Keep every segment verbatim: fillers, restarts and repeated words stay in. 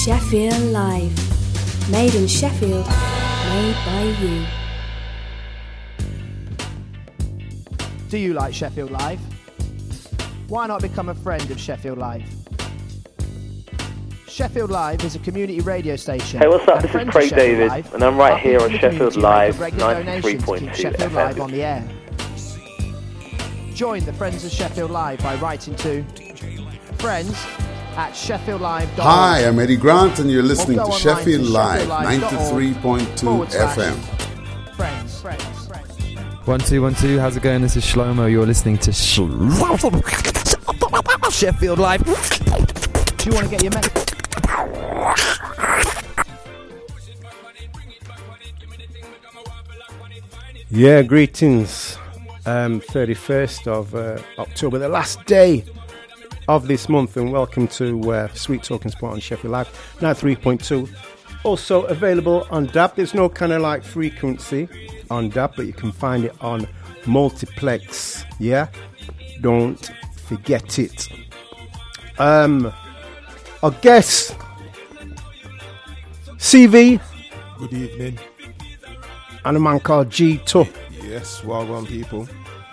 Sheffield Live. Made in Sheffield, made by you. Do you like Sheffield Live? Why not become a friend of Sheffield Live? Sheffield Live is a community radio station. Hey, what's up? This is Craig David, and I'm right here on Sheffield Live ninety-three point two Sheffield F M. Live on the air. Join the Friends of Sheffield Live by writing to friends at sheffield live dot org. Hi, I'm Eddie Grant, and you're listening to to Sheffield Live sheffield live dot org ninety-three point two F M. Friends, friends, friends. One, two, one, two. How's it going? This is Shlomo. You're listening to Sh- Sheffield Live. Do you want to get your message? Yeah, greetings. Um, thirty-first of uh, October, the last day of this month, and welcome to uh, Sweet Talking Sport on Sheffield Live ninety-three point two. Also available on D A B. There's no kind of like frequency on D A B, but you can find it on multiplex. Yeah, don't forget it. Um, I guess C V. Good evening. And a man called G two. Yes, well done, people.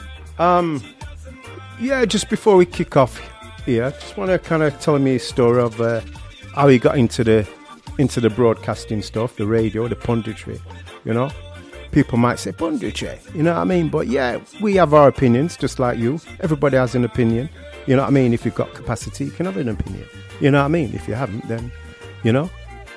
Um, yeah, just before we kick off here, just want to kind of tell me a story of uh, how he got into the into the broadcasting stuff, the radio, the punditry. You know, people might say punditry, you know what I mean? But yeah, we have our opinions, just like you. Everybody has an opinion. You know what I mean? If you've got capacity, you can have an opinion. You know what I mean? If you haven't, then you know.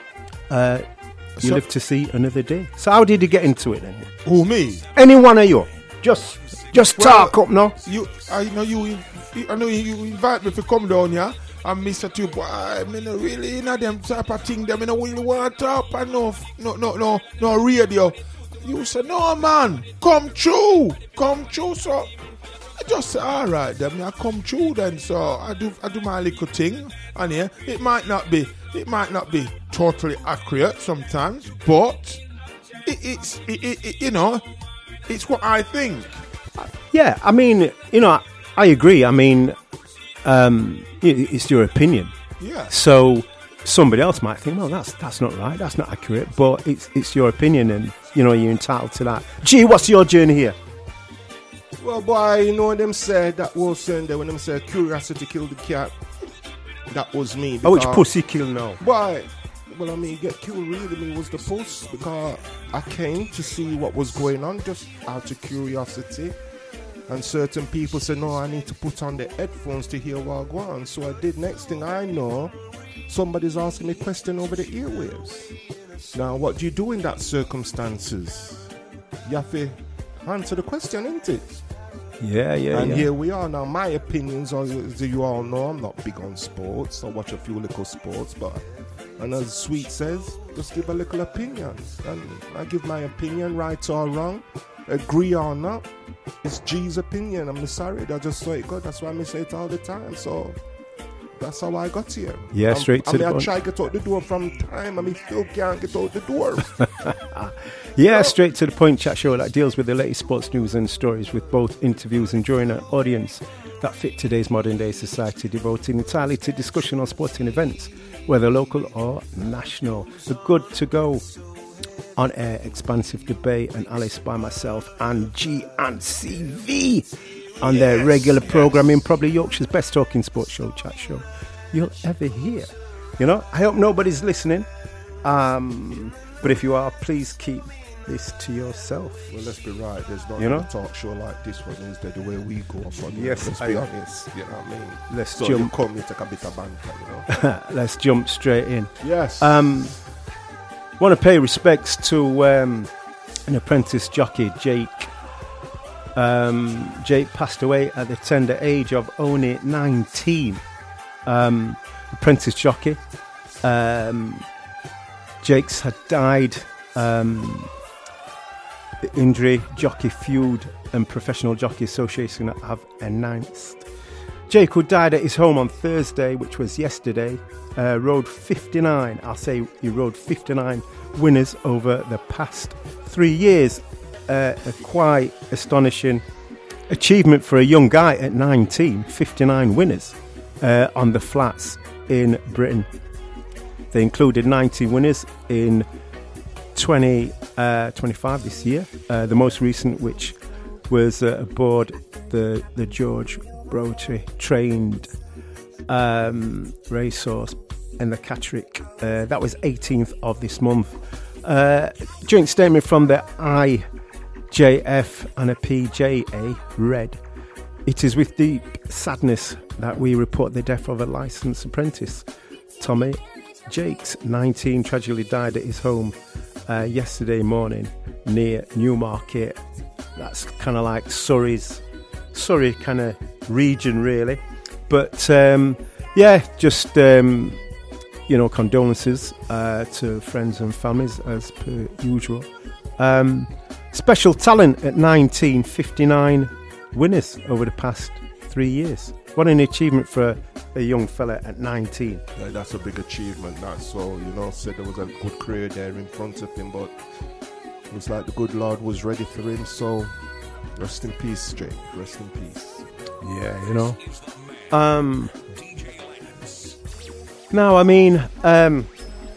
Uh, You So- live to see another day. So how did you get into it then? Who, me? Any one of you? Just just Well, talk up now. You, I know you. I know you invite me to come down here. And Mister Two, boy, I mean, really, you know them type of thing. Them, you know, really want to talk and no, no, no, no, no radio. You say, no, man, come true, come true. So I just say, all right, then I come true then. So I do, I do my little thing, and yeah, it might not be, it might not be totally accurate sometimes, but it, it's, it, it, it, you know, it's what I think. Yeah, I mean, you know, I, I agree. I mean, um, it, it's your opinion. Yeah. So somebody else might think, well, that's that's not right, that's not accurate, but it's it's your opinion, and you know you're entitled to that. Gee, what's your journey here? Well, boy, you know them said that was saying there when them said curiosity killed the cat. That was me. Oh, which because- pussy kill now? Boy, well, I mean, get killed really me was the puss because I came to see what was going on just out of curiosity. And certain people said, no, I need to put on the headphones to hear what I go on. So I did. Next thing I know, somebody's asking me a question over the earwaves. Now, what do you do in that circumstances? You have to answer the question, ain't it? Yeah, yeah, And yeah. here we are. Now, my opinions, are, as you all know, I'm not big on sports. I watch a few little sports, but, and as Sweet says, just give a little opinion. And I give my opinion, right or wrong, agree or not. It's G's opinion. I'm sorry, I just saw it good. That's why I say it all the time. So that's how I got here. Yeah, I'm- straight to I mean, the I point. try to get out the door from time. I mean, still can't get out the door. Yeah, straight to the point chat show that deals with the latest sports news and stories with both interviews and drawing an audience that fit today's modern day society, devoting entirely to discussion on sporting events, whether local or national. A good to go on air expansive debate and Alice by myself and G and C V on their Yes, regular yes. programming, probably Yorkshire's best talking sports show, chat show you'll ever hear. You know, I hope nobody's listening. Um, but if you are, please keep this to yourself. Well, let's be right. There's not You know? a talk show like this one. Instead, the way we go up on it. Yes, Let's I- be honest. You know what I mean? Let's So jump. you come, you take a bit of banter, you know? Let's jump straight in. Yes. Um, want to pay respects to um, an apprentice jockey, Jake. Um, Jake passed away at the tender age of only nineteen. Um, apprentice jockey. Um, Jake's had died. Um, the injury, Jockey Feud and Professional Jockey Association have announced. Jake, who died at his home on Thursday, which was yesterday, uh, rode fifty-nine. I'll say he rode fifty-nine winners over the past three years. Uh, a quite astonishing achievement for a young guy at nineteen. fifty-nine winners uh, on the flats in Britain. They included nineteen winners in twenty twenty-five this year. Uh, the most recent, which was uh, aboard the the George Brotry trained um, racehorse in the Catterick. Uh, that was eighteenth of this month. Uh, joint statement from the I J F and a P J A read, "It is with deep sadness that we report the death of a licensed apprentice. Tommy Jakes, nineteen, tragically died at his home uh, yesterday morning near Newmarket." That's kind of like Surrey's, Surrey kind of region, really. But um, yeah, just um, you know, condolences uh, to friends and families as per usual. Um, special talent at nineteen, fifty-nine winners over the past three years. What an achievement for a, a young fella at nineteen. Yeah, that's a big achievement. That's so, you know, said there was a good career there in front of him, but it was like the good Lord was ready for him. So rest in peace, Jake. Rest in peace. Yeah, you know. Um, now, I mean, um,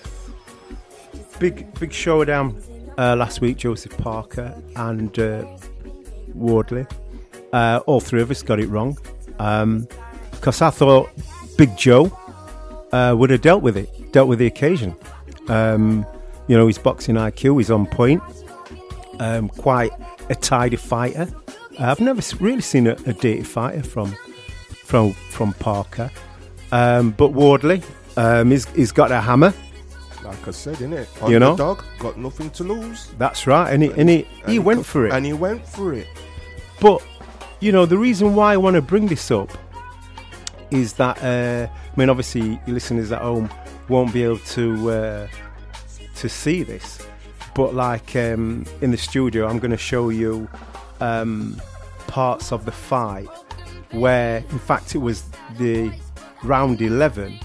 big big showdown uh, last week. Joseph Parker and uh, Wardley. Uh, all three of us got it wrong. Um, because I thought Big Joe uh, would have dealt with it, dealt with the occasion. Um, you know, his boxing I Q is on point. Um, quite a tidy fighter. Uh, I've never really seen a, a dirty fighter from from from Parker. Um, but Wardley, um, he's, he's got a hammer. Like I said, innit? You know, dog got nothing to lose. That's right, and he and he, and he, he went for it, and he went for it. But you know, the reason why I want to bring this up is that uh, I mean, obviously, your listeners at home won't be able to uh, to see this, but like um, in the studio, I'm going to show you um, parts of the fight where, in fact, it was the round eleven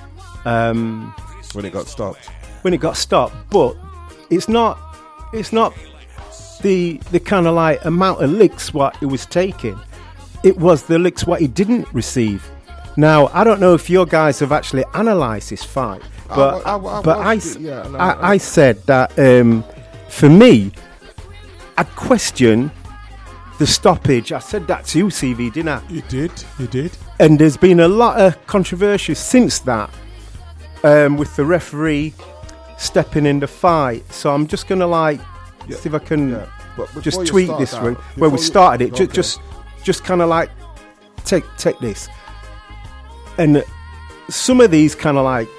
um, when it got stopped. When it got stopped, but it's not. It's not the the kind of like amount of licks what it was taking. It was the licks what he didn't receive. Now, I don't know if your guys have actually analysed this fight, but I, I, I but I, it, yeah, no, I, no. I said that um, for me, I question the stoppage. I said that to you, C V, didn't I? You did, you did. And there's been a lot of controversy since that um, with the referee stepping in the fight. So I'm just going to like yeah, see if I can yeah. but just tweak this that, one where we you, started it. okay. Just, just, just kind of like take take this. And some of these kind of like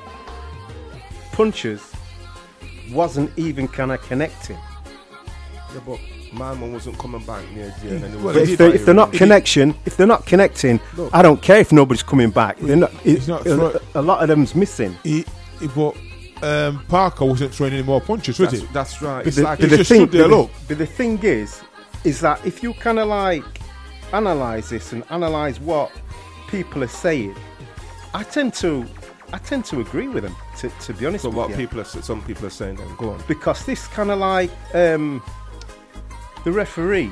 punches wasn't even kind of connecting. Yeah, but my man wasn't coming back near the end. Well, if, they're, if they're not connection, if they're not connecting, Look, I don't care if nobody's coming back. They're not, it, not a, a lot of them's missing. He, he, but um, Parker wasn't throwing any more punches, was that's, it? That's right. It's the, like the, he just stood there, the, look. But the thing is, is that if you kind of like analyse this and analyse what people are saying, I tend to, I tend to agree with them. To, to be honest so with what you, people are, some people are saying, then go on. Because this kind of like um, the referee,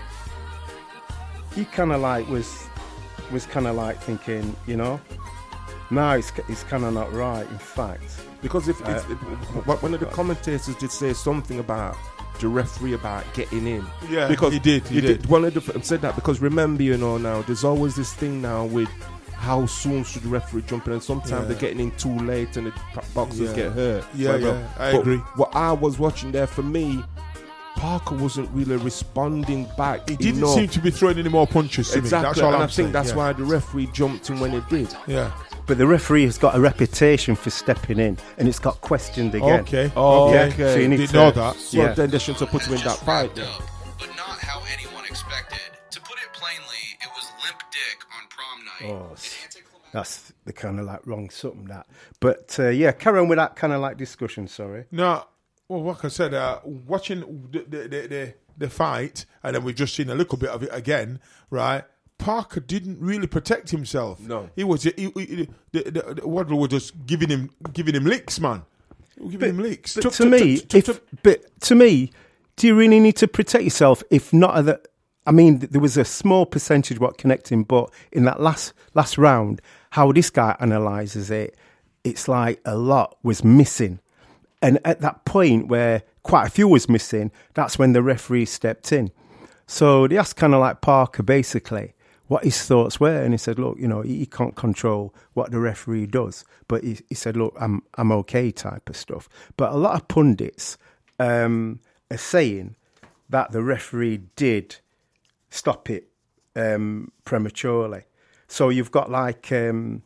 he kind of like was, was kind of like thinking, you know, no, it's it's kind of not right. In fact, because if, uh, if, if one of the commentators did say something about the referee about getting in. Yeah, because he did. He, he did. did. One of the said that because remember, you know, now there's always this thing now with how soon should the referee jump in, and sometimes yeah. they're getting in too late and the boxers yeah. get hurt. Yeah, whatever. yeah, I but agree. What I was watching there, for me, Parker wasn't really responding back. He didn't enough. seem to be throwing any more punches. To exactly, me. That's all and I'm I think saying. that's yeah. why the referee jumped in when he did. Yeah. But the referee has got a reputation for stepping in, and it's got questioned again. Okay. Oh, okay. okay. So you need Did to know that. So yeah. then they shouldn't have put him in that fight. Up, but not how anyone expected. To put it plainly, it was limp dick on prom night. Oh, that's the kind of like wrong something that. But uh, yeah, carry on with that kind of like discussion. Sorry. No. Well, like I said, uh, watching the the, the the the fight, and then we've just seen a little bit of it again, right? Parker didn't really protect himself. No, he was. He, he, the, the, the Waddle was just giving him, giving him licks, man. Giving but, him licks. But to, to me, to, if, to, but to me, do you really need to protect yourself? If not, other, I mean, there was a small percentage what connecting, but in that last last round, how this guy analyzes it, it's like a lot was missing. And at that point where quite a few was missing, that's when the referee stepped in. So they asked kind of like Parker basically what his thoughts were. And he said, look, you know, he, he can't control what the referee does. But he, he said, look, I'm I'm okay type of stuff. But a lot of pundits um, are saying that the referee did stop it um, prematurely. So you've got like, um,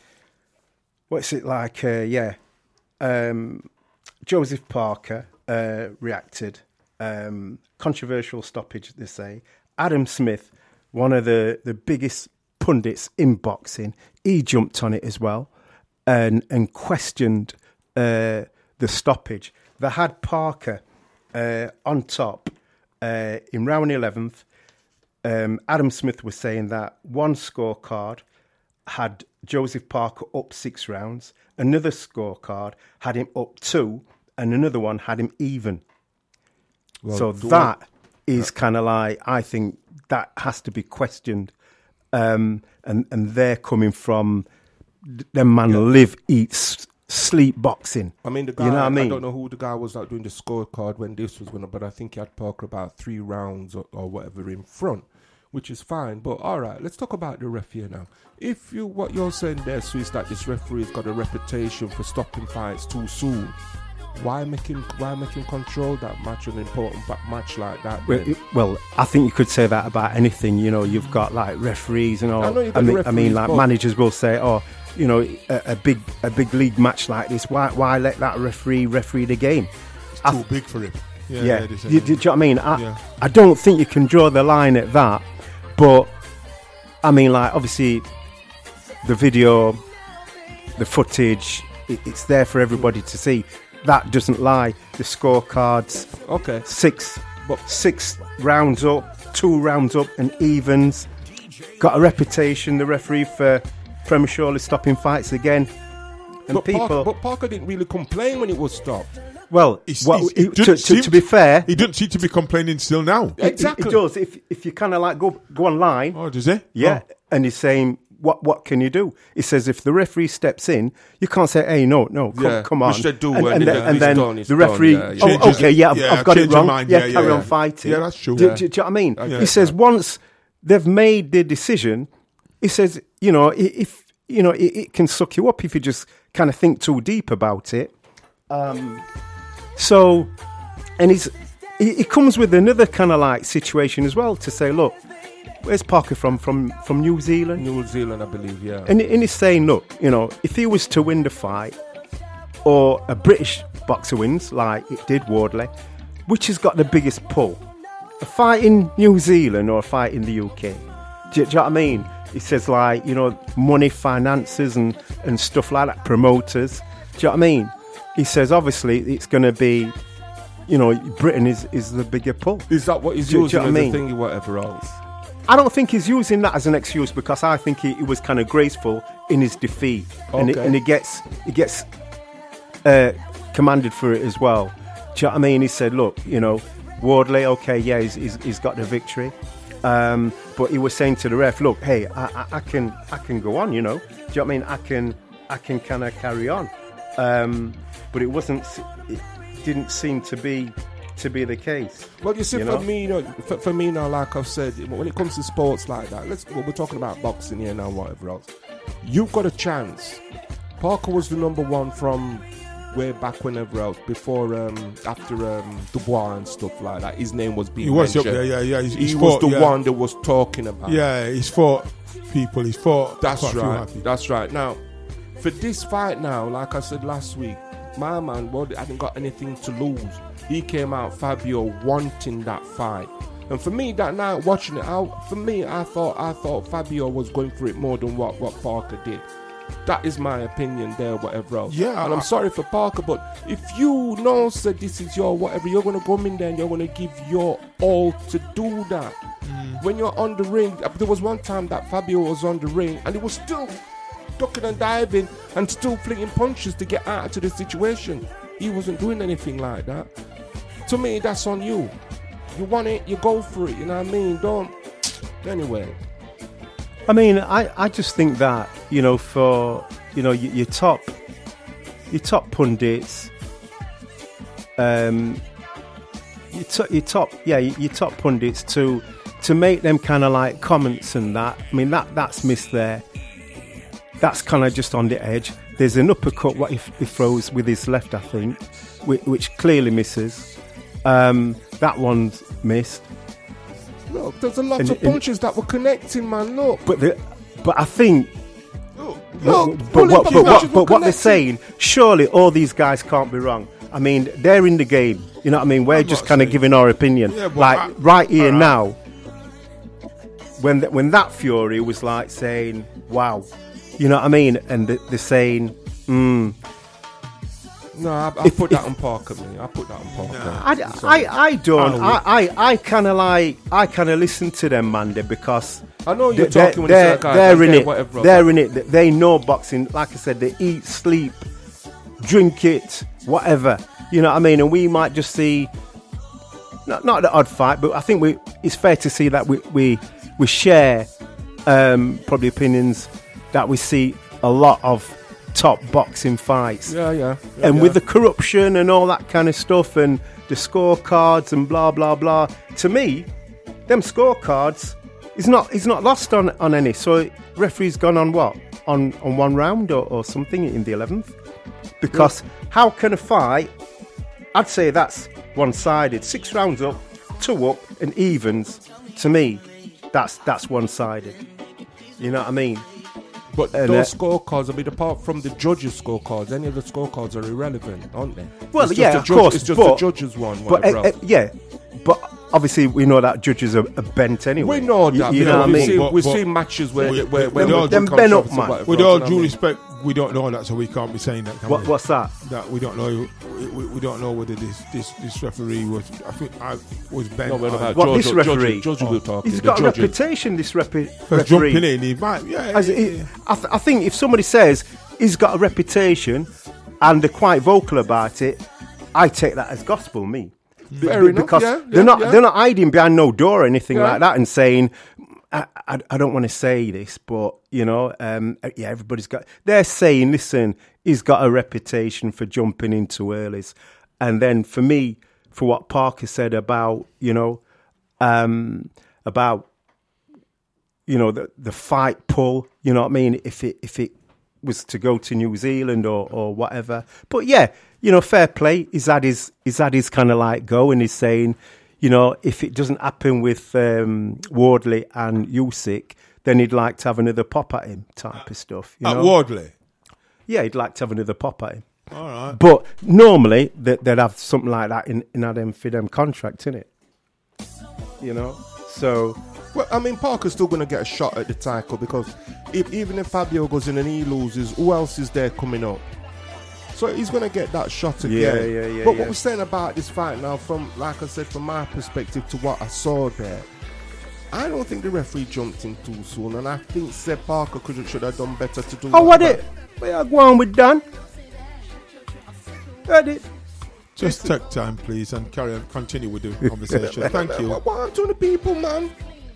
what's it like, uh, yeah, um, Joseph Parker uh, reacted, um, controversial stoppage, they say. Adam Smith, one of the, the biggest pundits in boxing, he jumped on it as well and, and questioned uh, the stoppage. They had Parker uh, on top uh, in round eleventh. Um, Adam Smith was saying that one scorecard had Joseph Parker up six rounds, another scorecard had him up two, and another one had him even. Well, so that I, is yeah. kind of like, I think that has to be questioned. Um, and, and they're coming from them man yeah. live, eat, s- sleep boxing. I mean, the guy, you know what I mean? I don't know who the guy was like doing the scorecard when this was going on, but I think he had Parker about three rounds or, or whatever in front, which is fine. But all right, let's talk about the ref here now. If you, what you're saying there, Swiss, that this referee's got a reputation for stopping fights too soon, why make him, why make him control that match, an important back match like that? Well, it, well, I think you could say that about anything. You know, you've got like referees and all. I, know you've got I mean, referees, I mean, like managers will say, oh, you know, a, a big, a big league match like this. Why, why let that referee referee the game? It's too I, big for him. Yeah, yeah. yeah do, do, do you know what I mean? I, yeah. I don't think you can draw the line at that. But I mean, like, obviously, the video, the footage, it, it's there for everybody to see. That doesn't lie. The scorecards, okay, six, but six rounds up, two rounds up, and evens. Got a reputation, the referee, for prematurely stopping fights again. And but people, Parker, but Parker didn't really complain when it was stopped. Well, He's, well he's, he, to, to, to be fair, he doesn't seem to be complaining still now. Exactly, it, it does. If if you kind of like go go online, oh, does he? Yeah, oh. and he's saying, what what can you do? He says if the referee steps in, you can't say, hey, no, no, come, yeah, come on. Which they do and, when and, they, then, and then done, the referee, done, yeah, yeah. oh, okay, yeah, I've, yeah, I've got it wrong. Mind, yeah, yeah, carry yeah. on fighting. Yeah, that's true. Do, Yeah. do, do you know what I mean? I He says that. once they've made the decision, he says, you know, if you know, it, it can suck you up if you just kind of think too deep about it. Um, so, and he's he, he comes with another kind of like situation as well to say, look, where's Parker from? From from New Zealand? New Zealand, I believe, yeah. And, and he's saying, look, you know, if he was to win the fight, or a British boxer wins, like it did Wardley, which has got the biggest pull? A fight in New Zealand or a fight in the U K? Do you, do you know what I mean? He says, like, you know, money, finances and, and stuff like that, promoters. Do you know what I mean? He says, obviously, it's going to be, you know, Britain is, is the bigger pull. Is that what he's do, using do you as know a I mean? thing or whatever else? I don't think he's using that as an excuse because I think he, he was kind of graceful in his defeat. Okay. And, it, and he gets, he gets uh, commanded for it as well. Do you know what I mean? He said, look, you know, Wardley, okay, yeah, he's, he's, he's got the victory. Um, but he was saying to the ref, look, hey, I, I, I can I can go on, you know. Do you know what I mean? I can I can kind of carry on. Um, but it wasn't, it didn't seem to be to be the case. Well, you see, you for know? me, you know, for, for me now, like I've said, when it comes to sports like that, let's well, we're talking about boxing here now, whatever else. You've got a chance. Parker was the number one from way back whenever else, before, um, after um, Dubois and stuff like that. His name was being He was mentioned. up there, yeah, yeah. He's, he's he fought, was the yeah. one that was talking about. Yeah, he's fought people. He's fought. That's quite a few right. happy. That's right. Now, for this fight now, like I said last week, my man, well, hadn't got anything to lose. He came out, Fabio, wanting that fight. And for me, that night watching it, I, for me, I thought I thought Fabio was going for it more than what, what Parker did. That is my opinion there, whatever else. Yeah, and I'm I, sorry for Parker, but if you know that this is your whatever, you're going to come in there and you're going to give your all to do that. Mm. When you're on the ring, there was one time that Fabio was on the ring and he was still ducking and diving and still flinging punches to get out of the situation. He wasn't doing anything like that. To me, that's on you. You want it, you go for it, you know what I mean? Don't... Anyway. I mean, I, I just think that, you know, for, you know, your, your top your top pundits, um, your, to, your top, yeah, your, your top pundits to to make them kind of like comments and that. I mean, that that's missed there. That's kind of just on the edge. There's an uppercut what he, he throws with his left, I think, which, which clearly misses. Um, that one's missed. Look, there's a lot and, of punches that were connecting, man. Look, but the, but I think. Look, look but, but, what, but, what, but what they're connecting. saying, surely all these guys can't be wrong. I mean, they're in the game. You know what I mean? We're I'm just not kind of saying- giving our opinion. Yeah, but like I- right here alright. now, when th- when that Fury was like saying, "Wow," you know what I mean? And th- they're saying, hmm. No, I, I If- put if- that on Parker, man. I put that on Parker. I, Sorry. I, I don't. I I, I, I kind of like. I kind of listen to them, Mandy, because I know you're they're, talking when you they're, say, "Guys, they're I in care it. whatever They're about in it. They know boxing. Like I said, they eat, sleep, drink it, whatever. You know what I mean? And we might just see, not not the odd fight, but I think we. It's fair to see that we we we share um, probably opinions that we see a lot of top boxing fights. Yeah, yeah. yeah And yeah. with the corruption and all that kind of stuff and the scorecards and blah blah blah, to me, them scorecards is not is not lost on, on any. So referee's gone on what? On on one round or, or something in the eleventh? Because yeah. How can a fight, I'd say that's one sided. Six rounds up, two up and evens, to me, that's that's one sided. You know what I mean? But and those uh, scorecards, I mean, apart from the judges' scorecards, any of the scorecards are irrelevant, aren't they? Well, it's yeah, just of judge, course. It's just but, the judges' one. But uh, uh, yeah, but obviously we know that judges are, are bent anyway. We know that. You, you know, know what I we've mean? seen, But- we've but- seen matches where, we- where, we- where we don't- them them bent up, man. whatever, With you all know due what I mean? respect, we don't know that, so we can't be saying that. Can What, we? what's that? That we don't know. We, we, we don't know whether this, this, this referee was. I think I was bent. No, we're on- about What, George, this George, referee? George, George, we're talking. He's the got a judges. reputation, this repi- for referee. jumping in. He might. Yeah. As yeah, it- yeah. I, th- I think if somebody says he's got a reputation and they're quite vocal about it, I take that as gospel. Me, Fair Be- enough, because yeah, they're yeah, not yeah. they're not hiding behind no door or anything Yeah. like that and saying, I, I, I don't want to say this, but you know, um, yeah, everybody's got. They're saying, listen, he's got a reputation for jumping into earlys, and then for me, for what Parker said about you know, um, about you know the the fight pull, you know what I mean? If it if it was to go to New Zealand or, or whatever, but yeah, you know, fair play. He's had his he's had his kind of like go, and he's saying, you know, if it doesn't happen with um, Wardley and Usyk, then he'd like to have another pop at him, type of stuff. You At know? Wardley. Yeah, he'd like to have another pop at him. All right. But normally they, they'd have something like that in in them for them contract, innit? You know, so. Well, I mean, Parker's still going to get a shot at the title because if, even if Fabio goes in and he loses, who else is there coming up? So he's going to get that shot again. Yeah, yeah, yeah, But yeah. what we're saying about this fight now, from like I said, from my perspective to what I saw there, I don't think the referee jumped in too soon, and I think Seb Parker could should have done better to do. Oh, what that. it? Where you going with Dan? What it? Just take time, please, and carry on. Continue with the conversation. Thank you. What, what to the people, man?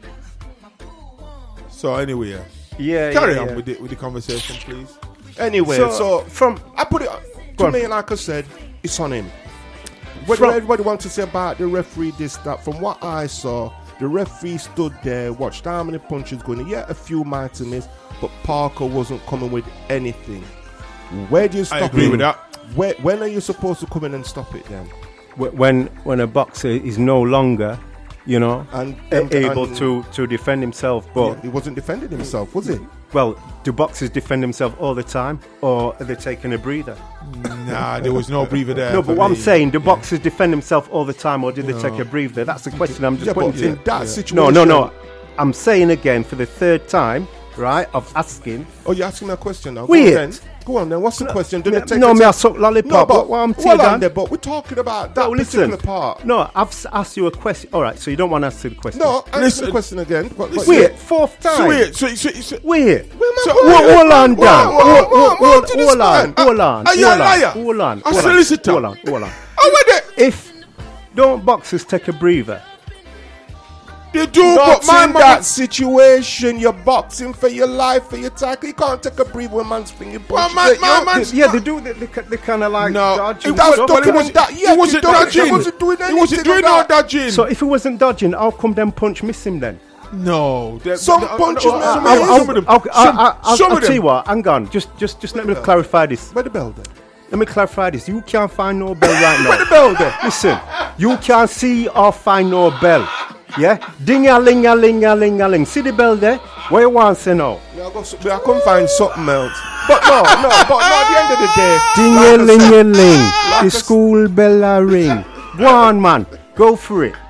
So anyway, uh, Yeah, carry yeah, on yeah. with the with the conversation, please. Anyway, So, so, from I put it Go to on. me, like I said, it's on him. What From- did everybody want to say about the referee? This, that. From what I saw, the referee stood there, watched how many punches going. Yeah, a few might have missed, but Parker wasn't coming with anything. Where do you stop I agree him? with that. Where, when are you supposed to come in and stop it then? wh- when when a boxer is no longer, you know, And, a- and- able and- to, to defend himself, but Yeah, he wasn't defending himself, was he? well, do boxers defend themselves all the time, or are they taking a breather? Nah, there was no breather there. no, for but what me. I'm saying, do Yeah. boxers defend themselves all the time, or did they No. take a breather? That's the question I'm just Yeah, putting but to in that Yeah. situation, No, no, no. I'm saying again for the third time, right, of asking. Oh, you're asking me a question now. Go Wait. on then. Go on then. What's the question? Did No, it take no us- me I suck lollipop. No, but what, what I'm hold telling on you, there, but we're talking about that no, listen. particular part. No, I've s- asked you a question. All right, so you don't want to answer the question. No, answer Listen. the question again. But, but Wait, fourth time. So wait, so, so, so, Wait. Where am I So- going? Hold hold on, Dan. Whoa, whoa, Hold- whoa, hold- whoa, hold- to this Hold on, man. hold on. Are you a hold on, liar? Hold on. A hold on, solicitor? Hold on, hold on. oh, wait there. If don't boxers take a breather, They do, Not but my in man. that situation. You're boxing for your life, for your tackle. You can't take a breathe when man's finger punch. my- my man's- Yeah, they do. They, they, they kind of like No, dodge. it and That's stuff. Well, talking it was- that. Yeah, it wasn't he dodging. He wasn't doing anything. He wasn't doing of no that. dodging. So if it wasn't dodging, how come them punch miss him then? No, there- Some there- punches no, miss uh, him. uh, I'll- some I'll- of them. I'll, I'll, Some- I'll, I'll, some I'll of tell you them. what. Hang on. Just, just, just let me clarify this. Where the bell there? Let me clarify this. You can't find no bell right now. Where the bell there? Listen, you can't see or find no bell. Yeah? Ding-a-ling-a-ling-a-ling-a-ling. See the bell there? What you want to say now? Yeah, I, go, I couldn't find something else. But no, no, but no, at the end of the day. Ding-a-ling-a-ling. like I The said- school bell a ring. Go on, man. Go for it.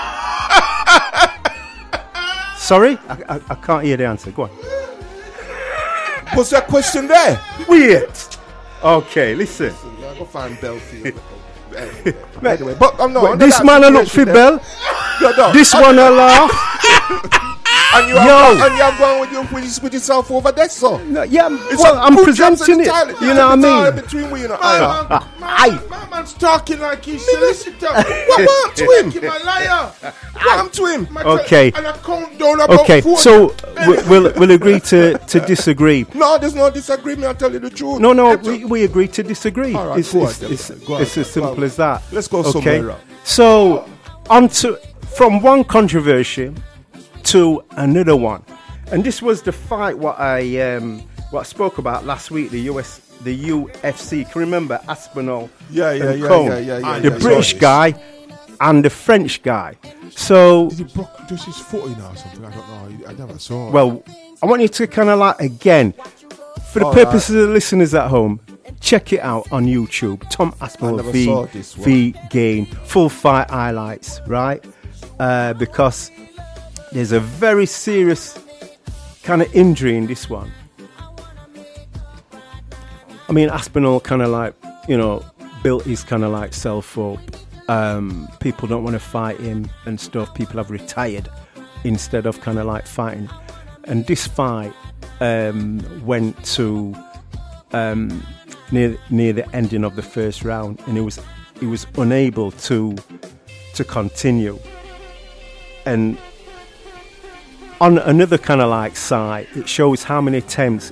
Sorry? I, I, I can't hear the answer. Go on. Was there a question there? Wait. Okay, listen. Yeah, I go find bell for you. Anyway, but I'm not. Well, this man a look for bell. No, no. This one a laugh. And you Yo. have, and you have gone with, your, with, with yourself over there, so. No, yeah, It's well, a I'm good job presenting to it. the toilet. You know what I The toilet mean? Between we, you know, My, I, man, my, my man's talking like he's solicitor. What happened to him? You're my liar. What happened to him? My Okay. And I count down about Okay, four. so we- we'll we'll agree to, to disagree. No, there's no disagreement. I'll tell you the truth. No, no, we, we agree to disagree. All right, it's go on, it's, then. it's, Go on, it's as go on. simple as that. Let's go okay? somewhere else. So, on to from one controversy to another one, and this was the fight what I um, what I spoke about last week. The U S, the U F C. Can you remember Aspinall? Yeah, yeah, and yeah, Cohn, yeah, yeah, yeah, the yeah, British yeah. guy and the French guy. So, Did he broke just his foot in or something? I don't know. I never saw. well, I want you to kind of like again, for the All purposes of the listeners at home, check it out on YouTube. Tom Aspinall never v, saw this one. v Gain, full fight highlights, right? Uh, because there's a very serious kind of injury in this one. I mean, Aspinall kind of like, you know, built his kind of like self up. Um, people don't want to fight him and stuff. People have retired instead of kind of like fighting. And this fight um, went to um, near near the ending of the first round, and he was he was unable to to continue. And on another kind of like side, it shows how many attempts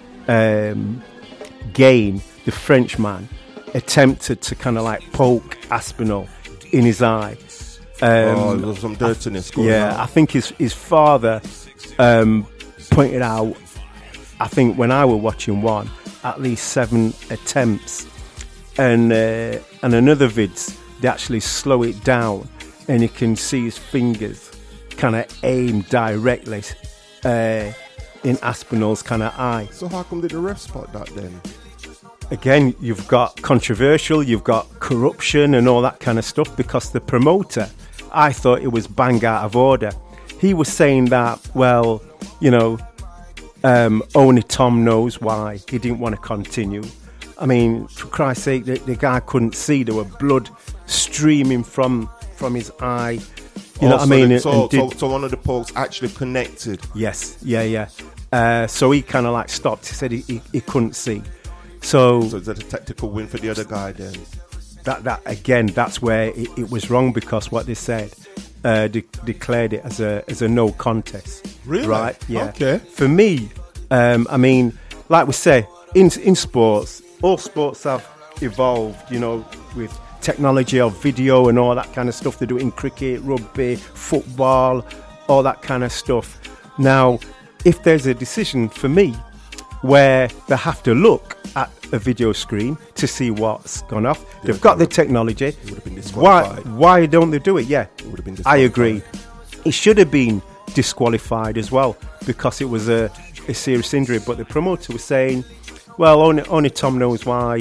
um, Gain, the Frenchman, attempted to kind of like poke Aspinall in his eye. Um, oh, there was some dirtiness going yeah, on. I think his his father um, pointed out, I think when I was watching one, at least seven attempts. And uh, and another vids, they actually slow it down and you can see his fingers kind of aim directly uh, in Aspinall's kind of eye. So how come did the ref spot that then? Again, you've got controversial, you've got corruption and all that kind of stuff, because the promoter, I thought it was bang out of order. He was saying that, well, you know, um, only Tom knows why he didn't want to continue. I mean, for Christ's sake, the, the guy couldn't see. There were blood streaming from from his eye. You know Oh, what I so mean? the- And- So, and did- so, so one of the pokes actually connected. Yes, yeah, yeah. Uh, so he kind of like stopped. He said he, he, he couldn't see. So, So is that a tactical win for the other guy then? that that again, that's where it, it was wrong, because what they said uh, de- declared it as a as a no contest. Really? Right? Yeah. Okay. For me, um, I mean, like we say, in in sports, all sports have evolved. You know, with technology of video and all that kind of stuff. They do it in cricket, rugby, football, all that kind of stuff. Now, if there's a decision for me where they have to look at a video screen to see what's gone off, they've got the technology. would have been Why, disqualified. why don't they do it? Yeah, would have been I disqualified. agree. It should have been disqualified as well, because it was a, a serious injury. But the promoter was saying, well, only, only Tom knows why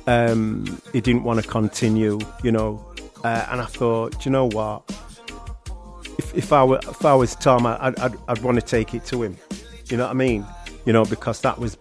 um, he didn't want to continue, you know. Uh, and I thought, do you know what? If, if I were if I was Tom, I'd, I'd I'd want to take it to him. You know what I mean? You know, because that was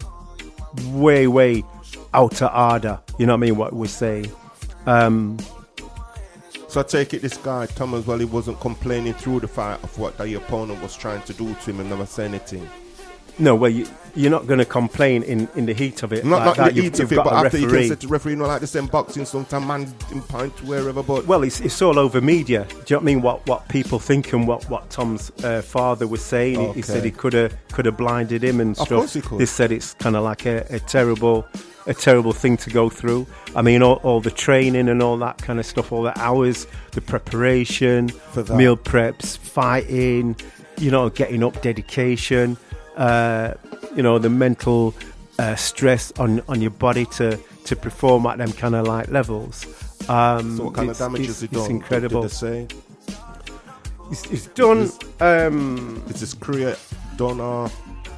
way way out of order. You know what I mean? What we're saying. Um, So I take it this guy, Tom, as well, he wasn't complaining through the fight of what the opponent was trying to do to him and never said anything. No, well, you, you're not going to complain in, in the heat of it. Not, like not that. in the You've, heat you've of it, got but a after you referee. can say to referee, you know, like the same boxing, sometimes man in point wherever, but... Well, it's, it's all over media. Do you know what I mean? What what people think and what, what Tom's uh, father was saying. Okay. He, he said he could have could have blinded him and Of stuff. course he could. They said it's kind of like a, a terrible a terrible thing to go through. I mean, all, all the training and all that kind of stuff, all the hours, the preparation, For that. meal preps, fighting, you know, getting up, dedication, uh, you know, the mental uh, stress on, on your body to, to perform at them kind of like levels. Um, So what kind of it's- damage it's, has it it's done? incredible. Did they say? It's, it's done. Um, Is this career done or...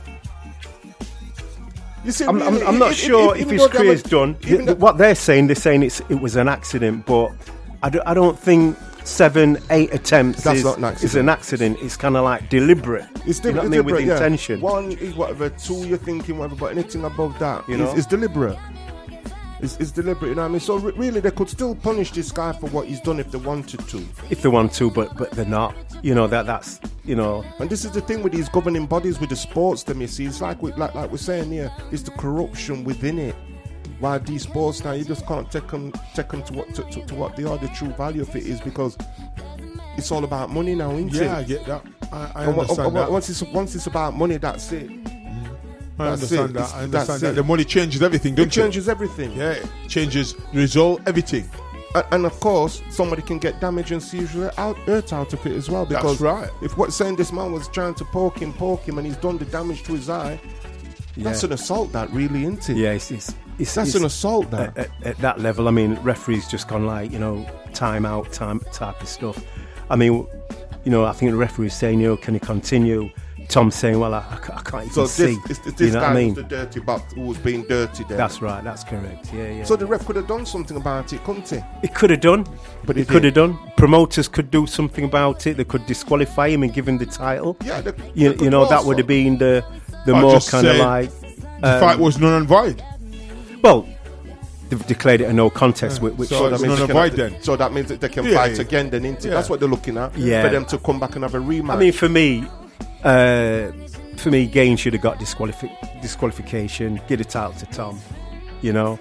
You see, I'm, I'm, really, I'm not if- if- sure if- if even his though there career's was- done. even The- though- what they're saying, they're saying it's it was an accident, but I, do, I don't think seven, eight attempts That's is, not an accident. is an accident. It's kind of like deliberate. It's you know what I mean, with deliberate, yeah. intention. One is whatever, two you're thinking whatever, but anything above that You is, know? is deliberate. It's, it's deliberate, you know what I mean? So re- really, they could still punish this guy for what he's done if they wanted to. If they want to, but but they're not. You know that that's you know. And this is the thing with these governing bodies, with the sports, them you see, it's like we, like like we're saying here, it's the corruption within it. Why these sports now, you just can't take them take them to what to, to, to what they are, the true value of it is, because it's all about money now, isn't it? Yeah, I get that. I, I And wa- understand and wa- that. Once it's once it's about money, that's it. I That's understand it. that. It's- I that's understand that. it. The money changes everything, doesn't It changes everything. Yeah, it changes the result, everything. And, and of course, somebody can get damage and seriously out, hurt out of it as well. That's Because right. if what's saying this man was trying to poke him, poke him, and he's done the damage to his eye, that's Yeah. an assault, that really, isn't it? Yeah, it's, it's, it's That's it's, an assault, that. At, at, at that level. I mean, referees just gone like you know time out, time type of stuff. I mean, you know, I think the referee's saying, you know, can he continue? Tom's saying, well, I, I can't I can't even So see. this, this, this you know guy what I mean? was the dirty box who was being dirty there. That's right. That's correct. Yeah, yeah. So the ref could have done something about it, couldn't he? It could have done, But it he could have didn't. done. Promoters could do something about it. They could disqualify him and give him the title. Yeah, they- you, they could you know that also. would have been the the Or more just kind of say like The um, fight was null and void. well, they've declared it a no contest, which, which So that it's means null they and can- void then. So that means that they can Yeah, fight yeah. again then, isn't it? Yeah. That's what they're looking at. Yeah. For them to come back and have a rematch. I mean, for me, uh, for me, Gaines should have got disqualifi- disqualification. Give the title to Tom. You know,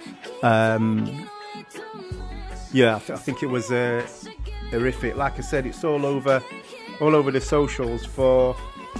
um, yeah, I, th- I think it was uh, horrific. Like I said, it's all over, all over the socials for,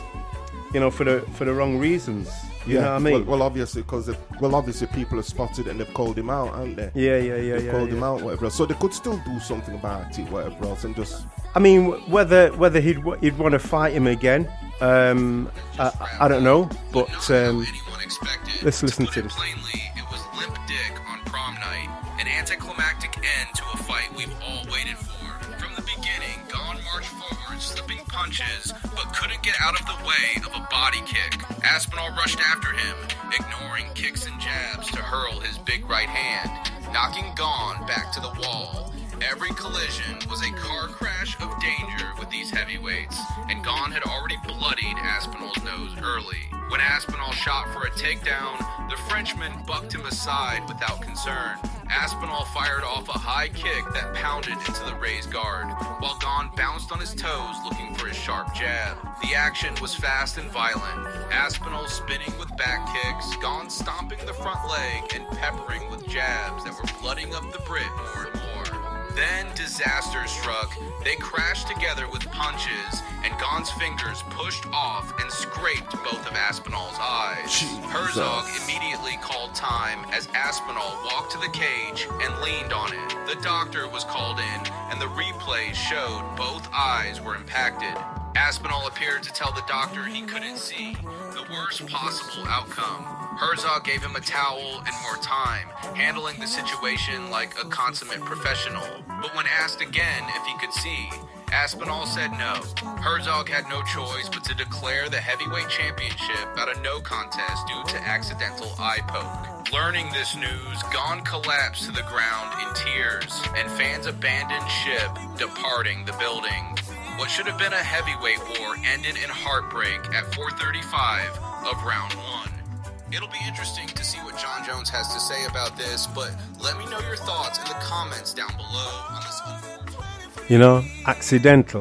you know, for the for the wrong reasons. You know what I mean? Well, well obviously, because well, obviously, people have spotted it and they've called him out, haven't they? yeah, yeah, yeah, They've yeah. called yeah. him out, whatever else. So they could still do something about it, whatever else, and just. I mean, whether whether he'd w- he'd want to fight him again, um, I, I don't know. But um, Anyone expected. let's listen put to it this. Plainly, it was limp dick on prom night, an anticlimactic end to a fight we've all waited for. From the beginning, Gone marched forward, slipping punches, but couldn't get out of the way of a body kick. Aspinall rushed after him, ignoring kicks and jabs to hurl his big right hand, knocking Gone back to the wall. Every collision was a car crash of danger with these heavyweights, and Gone had already bloodied Aspinall's nose early. When Aspinall shot for a takedown, the Frenchman bucked him aside without concern. Aspinall fired off a high kick that pounded into the raised guard, while Gone bounced on his toes looking for his sharp jab. The action was fast and violent. Aspinall spinning with back kicks, Gone stomping the front leg and peppering with jabs that were blooding up the Brit more and more. Then disaster struck. They crashed together with punches, and Gone's fingers pushed off and scraped both of Aspinall's eyes. Herzog immediately called time as Aspinall walked to the cage and leaned on it. The doctor was called in, and the replays showed both eyes were impacted. Aspinall appeared to tell the doctor he couldn't see, the worst possible outcome. Herzog gave him a towel and more time, handling the situation like a consummate professional. But when asked again if he could see, Aspinall said no. Herzog had no choice but to declare the heavyweight championship at a no contest due to accidental eye poke. Learning this news, Gone collapsed to the ground in tears, and fans abandoned ship, departing the building. What should have been a heavyweight war ended in heartbreak at four thirty-five of round one. It'll be interesting to see what John Jones has to say about this, but let me know your thoughts in the comments down below on this unfortunate... You know, accidental.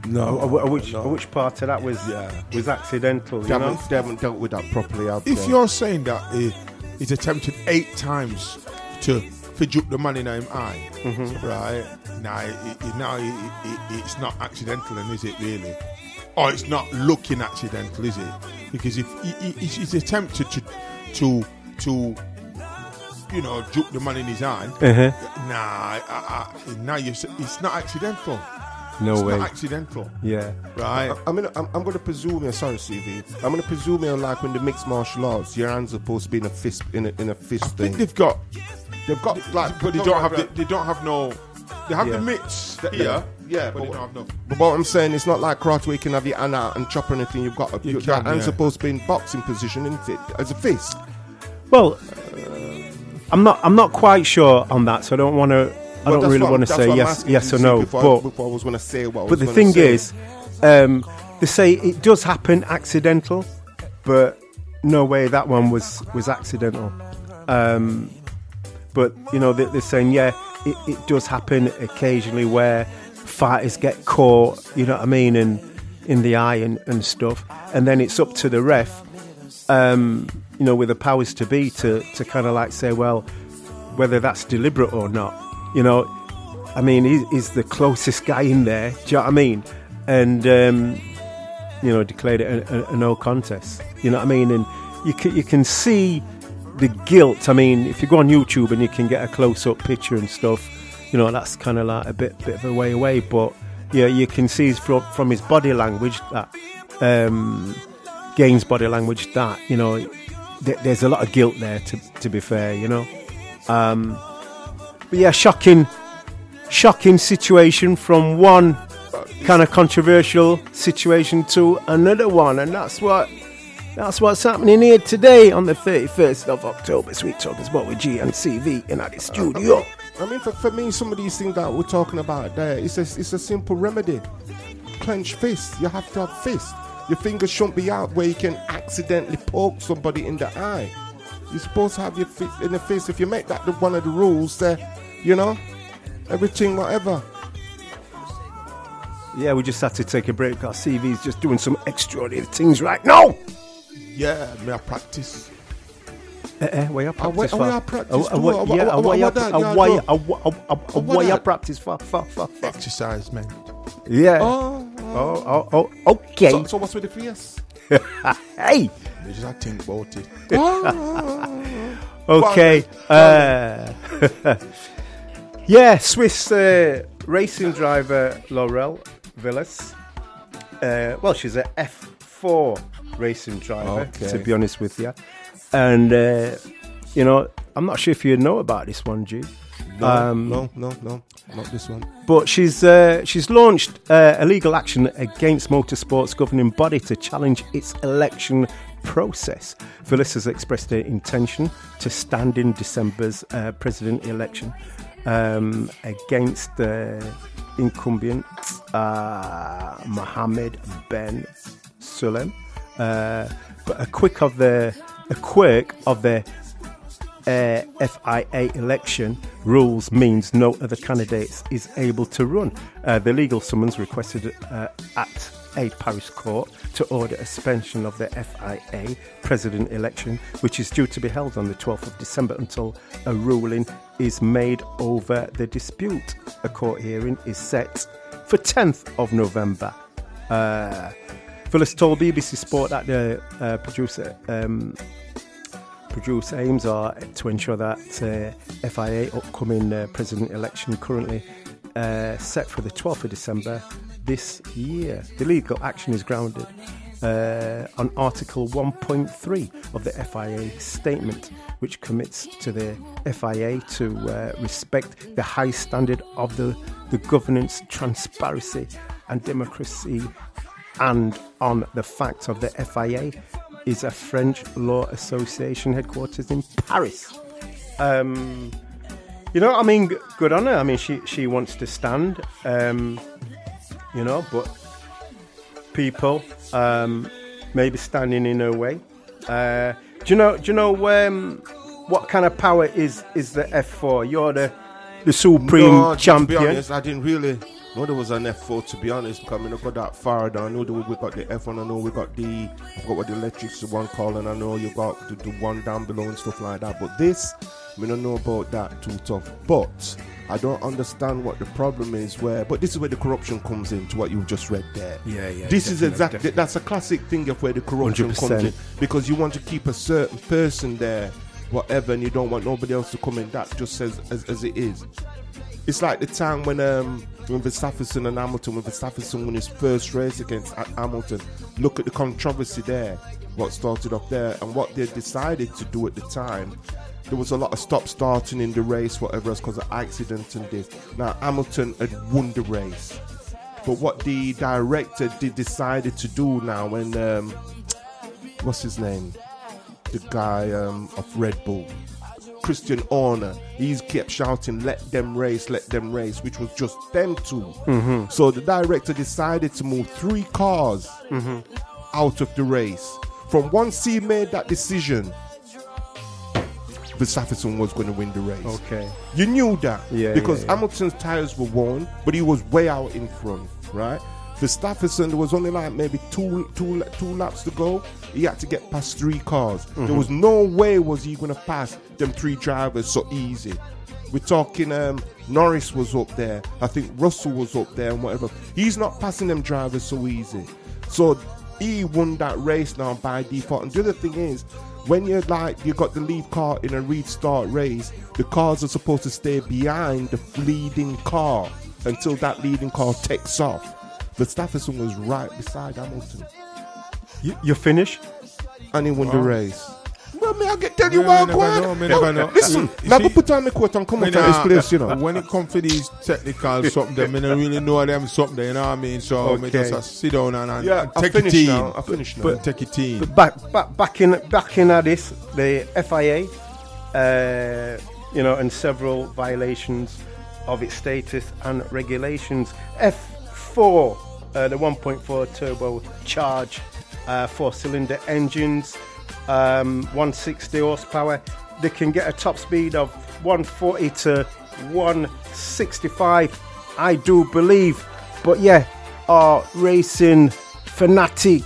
No, Or, or which, no. or which part of that was Yeah. was accidental? They You know? haven't, they haven't dealt with that properly. Have If they? you're saying that he, he's attempted eight times to fidget the man in him eye, Mm-hmm. right? Now, it, it, now it, it, it's not accidental, then, is it really? Or it's not looking accidental, is it? Because if he, he, he's attempted to, to, to, you know, juke the man in his eye, Uh-huh. nah, I, I, now you it's not accidental. No it's way. not accidental, Yeah. right? I mean, I'm, I'm going to presume here. Sorry, C V. I'm going to presume here, like when the mixed martial arts, your hands are supposed to be in a fist, in a, in a fist I thing. think they've got, They've got like, but they don't have, the, they don't have no. They have Yeah. the mitts The- here, yeah, but but- they don't have no. But what I'm saying, it's not like karate where you can have your hand out and chop or anything. You've got You your can, hand's yeah. supposed to be in boxing position, isn't it? As a fist. Well, I'm not. I'm not quite sure on that, so I don't want to. I Well, don't that's really what- want to that's say what I'm yes, asking yes you or to no. see Before, But I, before I was going to say what I was but the gonna thing say. is, um, they say it does happen accidental, but no way that one was was accidental. Um, but you know, they, they're saying yeah, it, it does happen occasionally where fighters get caught. You know what I mean, and in the eye and, and stuff, and then it's up to the ref. Um, you know, with the powers to be to to kind of like say, well, whether that's deliberate or not. You know, I mean, he, he's the closest guy in there. Do you know what I mean? And um, you know, declared it a, a, a no contest. You know what I mean? And you can you can see the guilt. I mean, if you go on YouTube and you can get a close up picture and stuff, you know, that's kind of like a bit bit of a way away. But yeah, you can see from from his body language that um, Gaines' body language that you know th- there's a lot of guilt there. To to be fair, you know. Um, but yeah, shocking, shocking situation from one kind of controversial situation to another one, and that's what that's what's happening here today on the thirty-first of October. Sweet Talk is what with G and C V in the studio. I mean, for, for me, some of these things that we're talking about there, it's a, it's a simple remedy. Clench fist. You have to have fist. Your fingers shouldn't be out where you can accidentally poke somebody in the eye. You're supposed to have your fist in the fist. If you make that the, one of the rules, there, you know, everything, whatever. Yeah, we just had to take a break because C V's just doing some extraordinary things right now. Yeah, may I practice? Eh, eh, where you practice where for? you practice Oh, for? oh, what- Oh, yeah, oh, oh, oh, where you what pra- that, oh, yeah, where no. you- oh, oh, oh, oh, Oh, where what you that? practice for? for, for, for. Exercise, man. Yeah. Oh, Oh, oh, oh, okay. So, so what's with the face? Hey. They just had to think about it. Okay. Uh, yeah, Swiss uh, racing driver Laurel Villas. Uh, well, she's a F four racing driver, Okay. to be honest with you. And, uh, you know, I'm not sure if you know about this one, G. No, Um, no, no, no, not this one. But she's uh, she's launched uh, a legal action against motorsport's governing body to challenge its election process. Phyllis has expressed her intention to stand in December's uh, president election um, against the incumbent uh, Mohammed Ben Sulayem. Uh, but a quick of the a quirk of the Uh, F I A election rules means no other candidates is able to run. Uh, the legal summons requested uh, at a Paris court to order a suspension of the F I A president election, which is due to be held on the twelfth of December until a ruling is made over the dispute. A court hearing is set for tenth of November. Uh, Phyllis told B B C Sport that the uh, producer um, produce aims are to ensure that uh, F I A upcoming uh, president election currently uh, set for the twelfth of December this year. The legal action is grounded uh, on Article one point three of the F I A statement, which commits to the F I A to uh, respect the high standard of the, the governance, transparency and democracy, and on the fact of the F I A is a French law association headquarters in Paris. Um, you know, I mean, g- good on her. I mean, she, she wants to stand, um, you know, but people um, maybe standing in her way. Uh, do you know? Do you know um, what kind of power is is the F four? You're the the supreme no, champion. To be honest, I didn't really know there was an F four, to be honest, because I mean, I got that far down. I know that we got the F one, I know we got the, I forgot what the electric's the one called, and I know you got the, the one down below and stuff like that. But this, I mean, I don't know about that too tough. But I don't understand what the problem is where, but this is where the corruption comes in, to what you've just read there. Yeah, yeah. This is exactly, definitely. That's a classic thing of where the corruption one hundred percent comes in. Because you want to keep a certain person there, whatever, and you don't want nobody else to come in. That just says as, as it is. It's like the time when um when Verstappen and Hamilton, when Verstappen won his first race against Hamilton. Look at the controversy there, what started off there, and what they decided to do at the time. There was a lot of stop starting in the race, whatever else, because of accidents and this. Now Hamilton had won the race, but what the director did decided to do now, when um, what's his name, the guy um, of Red Bull, Christian Horner, he's kept shouting, "Let them race, let them race," which was just them two. Mm-hmm. So the director decided to move three cars mm-hmm. out of the race. From once he made that decision, Verstappen was going to win the race. Okay. You knew that. Yeah, because yeah, yeah. Hamilton's tires were worn, but he was way out in front, right? Verstappen, there was only like maybe two, two, two laps to go. He had to get past three cars. Mm-hmm. There was no way was he going to pass them three drivers so easy. We're talking um, Norris was up there. I think Russell was up there and whatever. He's not passing them drivers so easy. So he won that race now by default. And the other thing is, when you're like, you got the lead car in a restart race, the cars are supposed to stay behind the leading car until that leading car takes off. Verstappen was right beside Hamilton. You, you finished? And he won Wow. the race. Well, me, I can tell you Yeah, what, me go never know, on. me No, never know. Listen, You now see- go put on my coat and come Me out of this nah- place, you know. When it comes to these technical something, them, I don't really know them something, you know what I mean? So me Okay. just uh, sit down and, and Yeah, and I take it finished team. now. I finished now. But take it team. But back, back, back in, back in at this, the F I A, uh, you know, and several violations of its status and regulations. F four, uh, the one point four turbo charge, uh, four-cylinder engines, um, one hundred sixty horsepower. They can get a top speed of one forty to one sixty-five, I do believe. But yeah, our racing fanatic,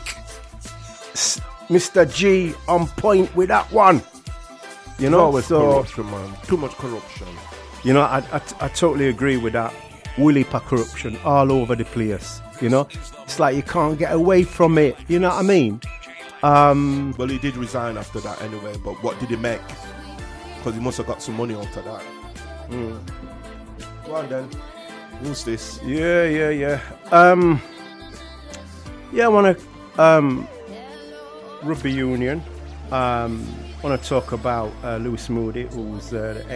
S- Mister G, on point with that one. You know, always so corruption, man. Too much corruption. you know, I, I, I totally agree with that. Willy pa corruption all over the place. You know, it's like you can't get away from it. You know what I mean? Um, Well, he did resign after that anyway, but what did he make? Because he must have got some money out of that. mm. Go on then. Who's this? Yeah, yeah, yeah. Um, yeah, I want to um, rugby union. Um, want to talk about uh, Lewis Moody, who's uh, the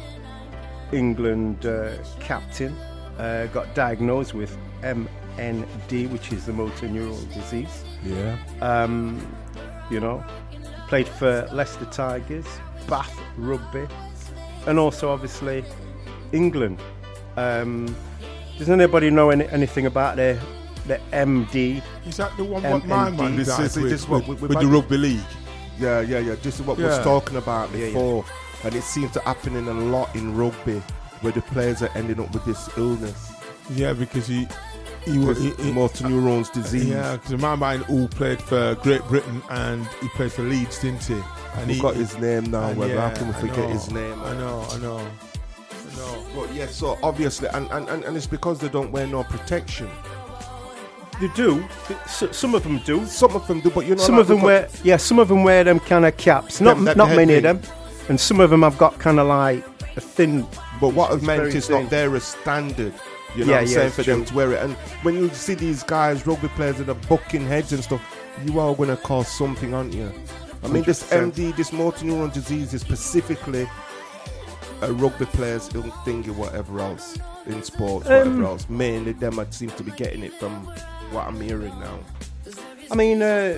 ex-England uh, captain. Uh, got diagnosed with M N D, which is the motor neuron disease. Yeah. Um, you know, played for Leicester Tigers, Bath Rugby, and also obviously England. Um, does anybody know any, anything about the the M D? Is that the one what my M N D? man This died is- with, this is what with, we- with we- the rugby league? Yeah, yeah, yeah. This is what we Yeah. was talking about Yeah, yeah. before. And it seems to happen in a lot in rugby where the players are ending up with this illness. Yeah, because he he was he, he, motor neurons disease. Yeah, because my man who played for Great Britain and he played for Leeds, didn't he? And We've he got his name now. and Well, yeah, how can we I forget know, his name? I know, I know, I know. But yeah, so obviously, and, and, and, and it's because they don't wear no protection. They do. S- some of them do. Some of them do, but you know, Some like of them we've got- wear, yeah. Some of them wear them kind of caps. Not Them- that not head many of thing. them, and some of them have got kind of like a thin. But what I've It's meant very is thin. not there as standard. You know Yeah, what I'm yeah, saying? it's For them true. to wear it. And when you see these guys, rugby players that are bucking heads and stuff, you are going to cause something, aren't you? I mean, this one M hundred D, percent. this motor neuron disease is specifically a rugby players ill thing or whatever else in sports, Um, whatever else. Mainly them I seem to be getting it from what I'm hearing now. I mean, uh,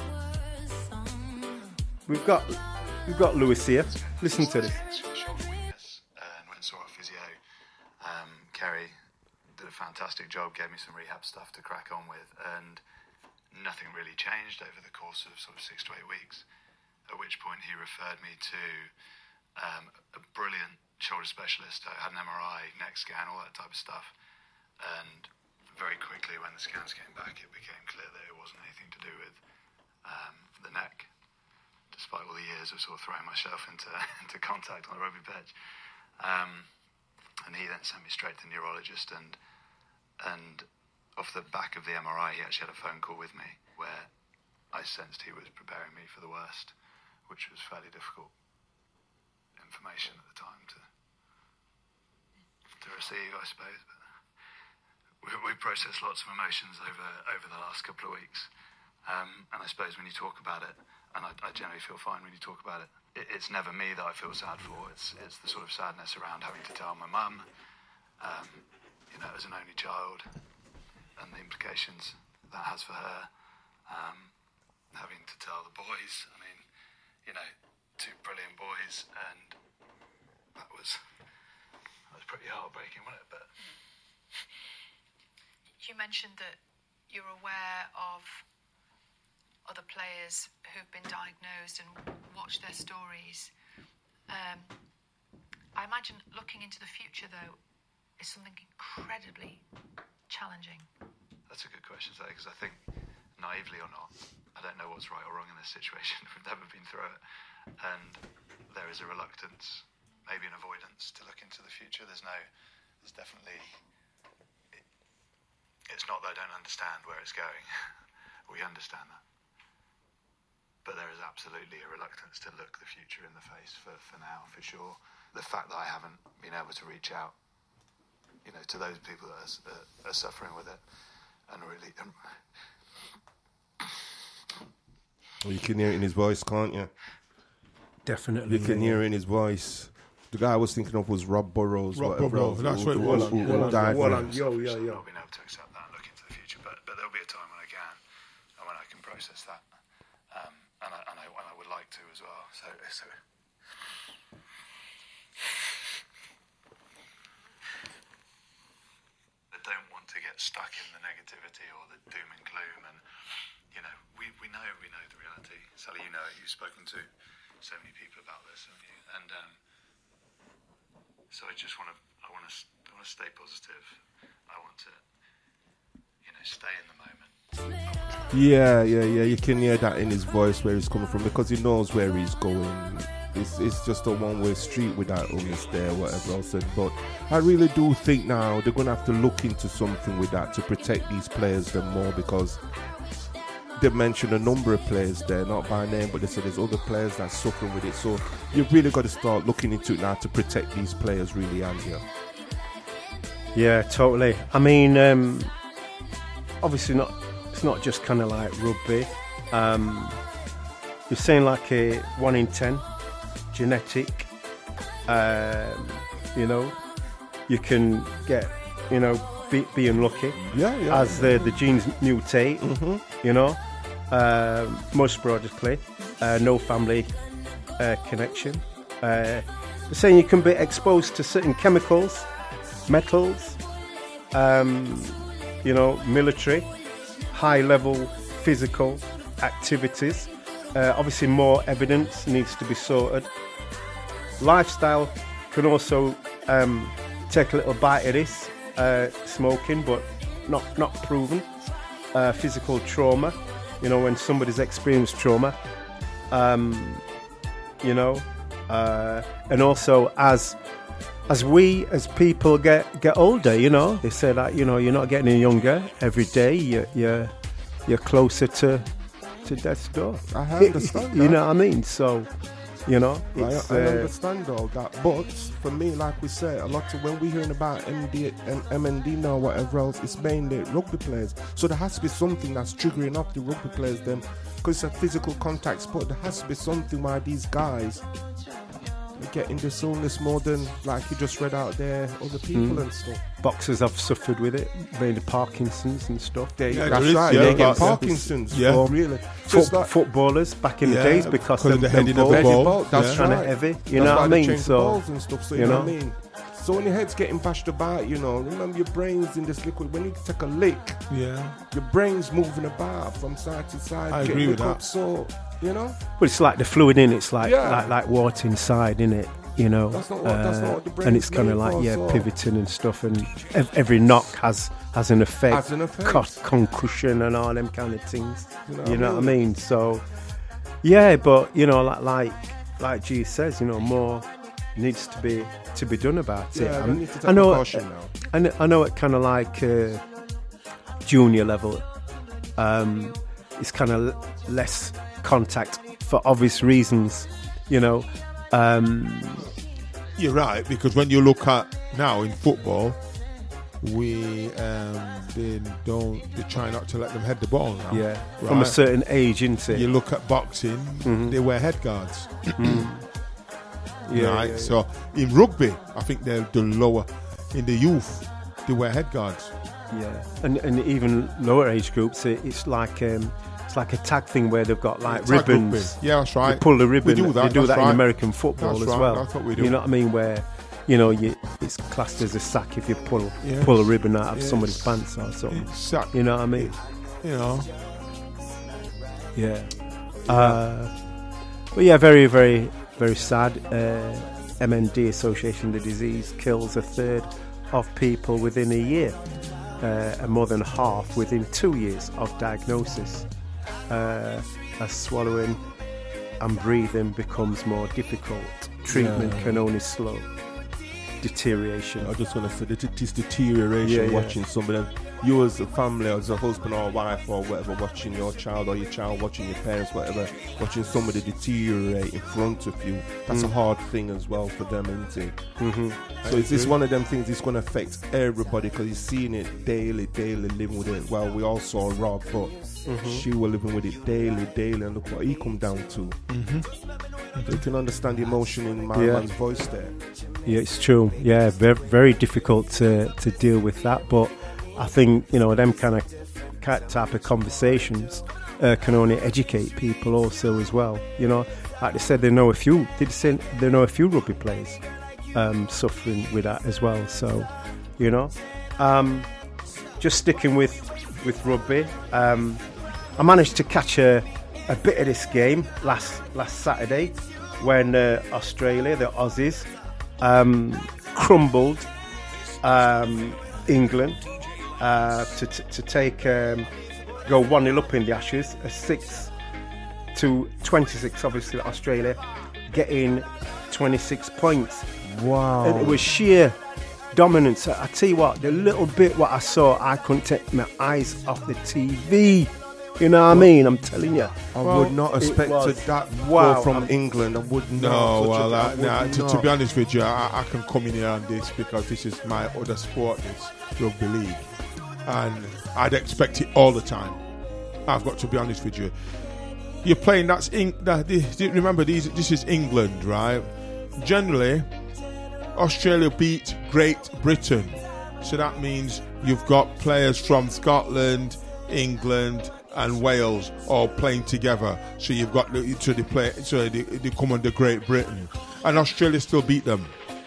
we've got we've got Lewis here. Listen to this. Shoulder weakness, uh, and went and saw a physio. Um, Kerry did a fantastic job, gave me some rehab stuff to crack on with, and nothing really changed over the course of sort of six to eight weeks. At which point he referred me to um, a brilliant shoulder specialist. I had an M R I, neck scan, all that type of stuff. And very quickly, when the scans came back, it became clear that it wasn't anything to do with um, the neck, despite all the years of sort of throwing myself into, into contact on the rugby pitch. Um, and he then sent me straight to the neurologist, and and off the back of the M R I, he actually had a phone call with me where I sensed he was preparing me for the worst, which was fairly difficult information at the time to to receive, I suppose. But we, we processed lots of emotions over over the last couple of weeks, um, and I suppose when you talk about it, and I, I generally feel fine when you talk about it, it, it's never me that I feel sad for. It's it's the sort of sadness around having to tell my mum, um, you know, as an only child, and the implications that has for her. Um, having to tell the boys, I mean, you know, two brilliant boys, and that was that was pretty heartbreaking, wasn't it? But you mentioned that you're aware of other players who've been diagnosed and watched their stories. Um, I imagine looking into the future, though, is something incredibly challenging. That's a good question, because I think, naively or not, I don't know what's right or wrong in this situation. We've never been through it. And there is a reluctance, maybe an avoidance, to look into the future. There's no, there's definitely, it, it's not that I don't understand where it's going. We understand that. But there is absolutely a reluctance to look the future in the face for, for now, for sure. The fact that I haven't been able to reach out, you know, to those people that are, are suffering with it, and really... Um, Well, you can hear it in his voice, can't you? Definitely. You can hear it in his voice. The guy I was thinking of was Rob Burrows. Rob Burrows, that's what it was. Who, who, who died Well, from it. yo, yo, yo. Not being able to accept that and look into the future, but, but there'll be a time when I can, and when I can process that, um, and, I, and, I, and I would like to as well. So, so I don't want to get stuck in the negativity or the doom and gloom, and you know, we, we know we know the reality. Sally, you know it. You've spoken to so many people about this, haven't you? And um, so I just want to I want to I want to stay positive. I want to, you know, stay in the moment. Yeah, yeah, yeah. You can hear that in his voice where he's coming from, because he knows where he's going. It's it's just a one-way street with that illness there, whatever else. But I really do think now they're going to have to look into something with that to protect these players them more, because they mentioned a number of players there, not by name, but they said there's other players that's suffering with it. So you've really got to start looking into it now to protect these players, really, and yeah. Yeah, totally. I mean, um, obviously not. It's not just kind of like rugby. Um, you're saying like a one in ten genetic. Um, you know, you can get, you know, be, be unlucky. Yeah, yeah. As the the genes mutate. Mm-hmm. You know. Uh, most sporadically, uh, no family uh, connection. Uh, they're saying you can be exposed to certain chemicals, metals, um, you know, military, high-level physical activities. Uh, obviously, more evidence needs to be sorted. Lifestyle can also um, take a little bite of this, uh, smoking, but not not proven. Uh, physical trauma. You know, when somebody's experienced trauma, um, you know, uh, and also as as we as people get, get older, you know, they say that, you know, you're not getting any younger every day. You're you're, you're closer to to death's door. I understand. You that. know what I mean? So, you know, I, it's, I uh, understand all that, but for me, like we said, a lot of when we're hearing about M D and M N D now, whatever else, it's mainly rugby players. So there has to be something that's triggering off the rugby players, them, because it's a physical contact sport. There has to be something why these guys are getting this illness more than, like you just read out there, other people mm. and stuff. Boxers have suffered with it, mainly Parkinson's and stuff. They, yeah, that's is, right, yeah, they get yeah. Parkinson's. Yeah, oh, really. Foot, like, footballers back in yeah, the days because of of the them heading of the balls, ball. That's kind right. of heavy. You that's know what I mean? So so and stuff, so you, you know, know what I mean. So when your head's getting bashed about, you know, remember your brain's in this liquid. When you take a lick, yeah, your brain's moving about from side to side. I agree with that. Up, so, you know? But it's like the fluid in it's like Yeah. like, like water inside, in it. You know, That's not what- that's not what the brain's and it's kind of made like for, yeah, so- pivoting and stuff, and ev- every knock has has an effect, Has an effect. Co- concussion and all them kind of things. You know You what know I what I mean? mean? So yeah, but you know, like like like G says, you know, more needs to be to be done about it. Yeah, they I'm- need to take I know, precaution now. I know, I know at kind of like uh, junior level, um, it's kind of l- less contact for obvious reasons, you know. Um, You're right, because when you look at now in football, we um, they don't they try not to let them head the ball now. Yeah, from a certain age, isn't it? You look at boxing, Mhm. they wear head guards. Mm. Yeah, right. yeah, yeah. So in rugby, I think they're the lower. In the youth, they wear head guards. Yeah, and and even lower age groups, it, it's like um, it's like a tag thing where they've got like It's like ribbons. rugby. Yeah, that's right. They pull the We ribbon. do that, They do that's that in right. American football That's as right, well. that's what we do. You know what I mean? Where you know you, it's classed as a sack if you pull Yes. pull a ribbon out of Yes. somebody's pants or something. It's sack. You know what I mean? You know. Yeah. Uh, but yeah, very, very, very sad. Uh, M N D, Association of the Disease, kills a third of people within a year, uh, and more than half within two years of diagnosis. Uh, as swallowing and breathing becomes more difficult, treatment Yeah. can only slow deterioration. I just want to say that it is deterioration Yeah, yeah. watching somebody. You as a family, as a husband or wife or whatever, watching your child or your child watching your parents, whatever, watching somebody deteriorate in front of you. That's a Mm. hard thing as well for them, isn't it? Mhm. So I is this agree. one of them things that's going to affect everybody because you're seeing it daily, daily, living with it. Well, we all saw Rob, but Mhm. she was living with it daily, daily, and look what he come down to. Mhm. So you can understand the emotion in my Yeah. man's voice there. Yeah, it's true. Yeah, very, very difficult to, to deal with that. But I think, you know, them kind of type of conversations uh, can only educate people also as well. You know, like they said, they know a few, did they say they know a few rugby players um, suffering with that as well. So, you know, um, just sticking with, with rugby, um, I managed to catch a, a bit of this game last, last Saturday when uh, Australia, the Aussies, um, crumbled um, England uh, to, to to take um, go one nil up in the Ashes, a six to twenty-six. Obviously, Australia getting twenty-six points. Wow! And it was sheer dominance. I, I tell you what, the little bit what I saw, I couldn't take my eyes off the T V. You know what I mean? I'm telling you. I Well, would not it expect was- that wow, go from I'm- England. I would not. No, Such a- well, I uh, would nah, to, to not. be honest with you, I, I can come in here on this because this is my other sport, this rugby league, and I'd expect it all the time. I've got to be honest with you. You're playing. That's in, that, this, remember, these. This is England, right? Generally, Australia beat Great Britain, so that means you've got players from Scotland, England, and Wales all playing together. So you've got the, so they play, so they, they come under Great Britain, and Australia still beat them.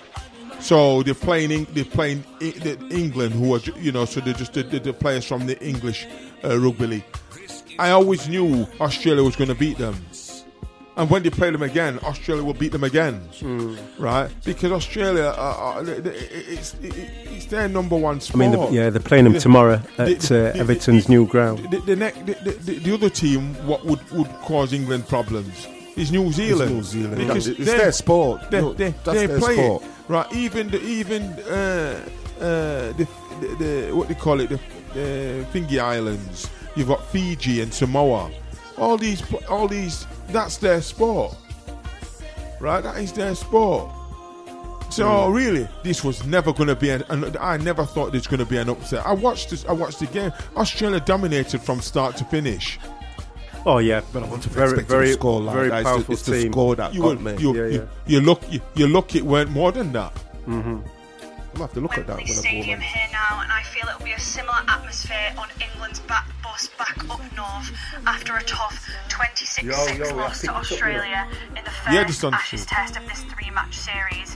So they're playing, they're playing England, who are, you know, so they're just the, the players from the English uh, rugby league. I always knew Australia was going to beat them, and when they play them again, Australia will beat them again, Mm. right? Because Australia, uh, uh, it's, it's their number one I sport. mean, the, yeah, they're playing them tomorrow The- at the- uh, Everton's new ground. The, the, next, the, the, the other team, what would, would cause England problems is New Zealand. New Zealand. Because It's they- their sport. They, No, they, that's they their play sport. it, right? Even the even uh, uh, the, the, the what they call it, the, the Thingy Islands. You've got Fiji and Samoa. All these, all these. That's their sport, right? That is their sport. So Mm. really, this was never going to be an, an. I never thought there's going to be an upset. I watched this. I watched the game. Australia dominated from start to finish. Oh yeah, but want to very, expect very, them to score like very that. It's the- powerful it's the team. score that You, got were, me. you, Yeah, you, yeah. you look. You, you look. It weren't more than that. Mm-hmm. I'm gonna have to look at that when I go Stadium back. here now, and I feel it'll be a similar atmosphere on England's back bus back up north after a tough twenty-six six Yo, yo, loss yeah, to pick it up, Australia in the Yeah, first this one's Ashes true. test of this three-match series.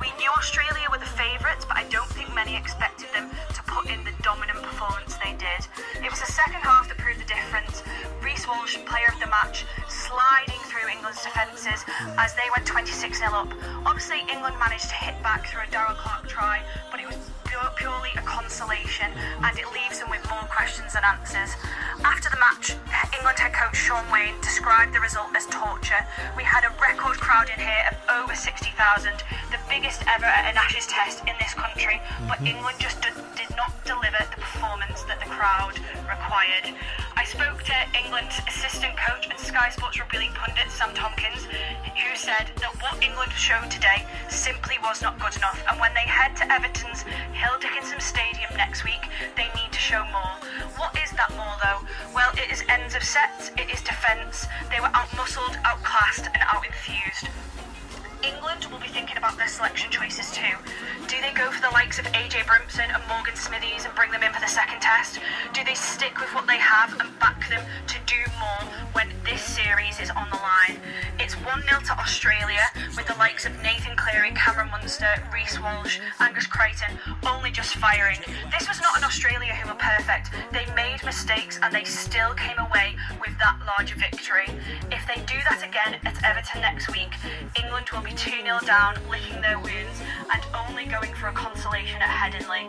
We knew Australia were the favourites, but I don't think many expected them to put in the dominant performance they did. It was the second half that proved the difference. Reece Walsh, player of the match, sliding through England's defences as they went twenty-six nil up. Obviously, England managed to hit back through a Darrell Clark try, but it was pure, purely a consolation, and it leaves them with more questions than answers. After the match, England head coach Sean Wayne described the result as torture. We had a record crowd in here of over sixty thousand, the biggest ever at an Ashes test in this country, but England just did, did not deliver the performance that the crowd required. I spoke to England's assistant coach and Sky Sports rugby league pundit Sam Tompkins, who said that what England showed today simply was not good enough, and when they head to Everton's Hill Dickinson Stadium next week, they need to show more. What is that more though? Well, it is ends of sets, it is defence. They were out-muscled, outclassed and out-infused. England will be thinking about their selection choices too. Do they go for the likes of A J Brimson and Morgan Smithies and bring them in for the second test? Do they stick with what they have and back them to do more when this series is on the line? It's one nil to Australia, with the likes of Nathan Cleary, Cameron Munster, Reece Walsh, Angus Crichton only just firing. This was not an Australia who were perfect. They made mistakes and they still came away with that larger victory. If they do that again at Everton next week, England will be two nil down, licking their wounds and only going for a consolation at Headingley.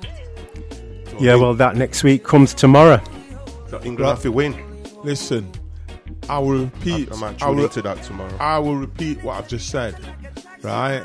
Yeah, well, that next week comes tomorrow. So England have to win. Listen, I will repeat. I, I might I tune will, into that tomorrow. I will repeat what I've just said. Right?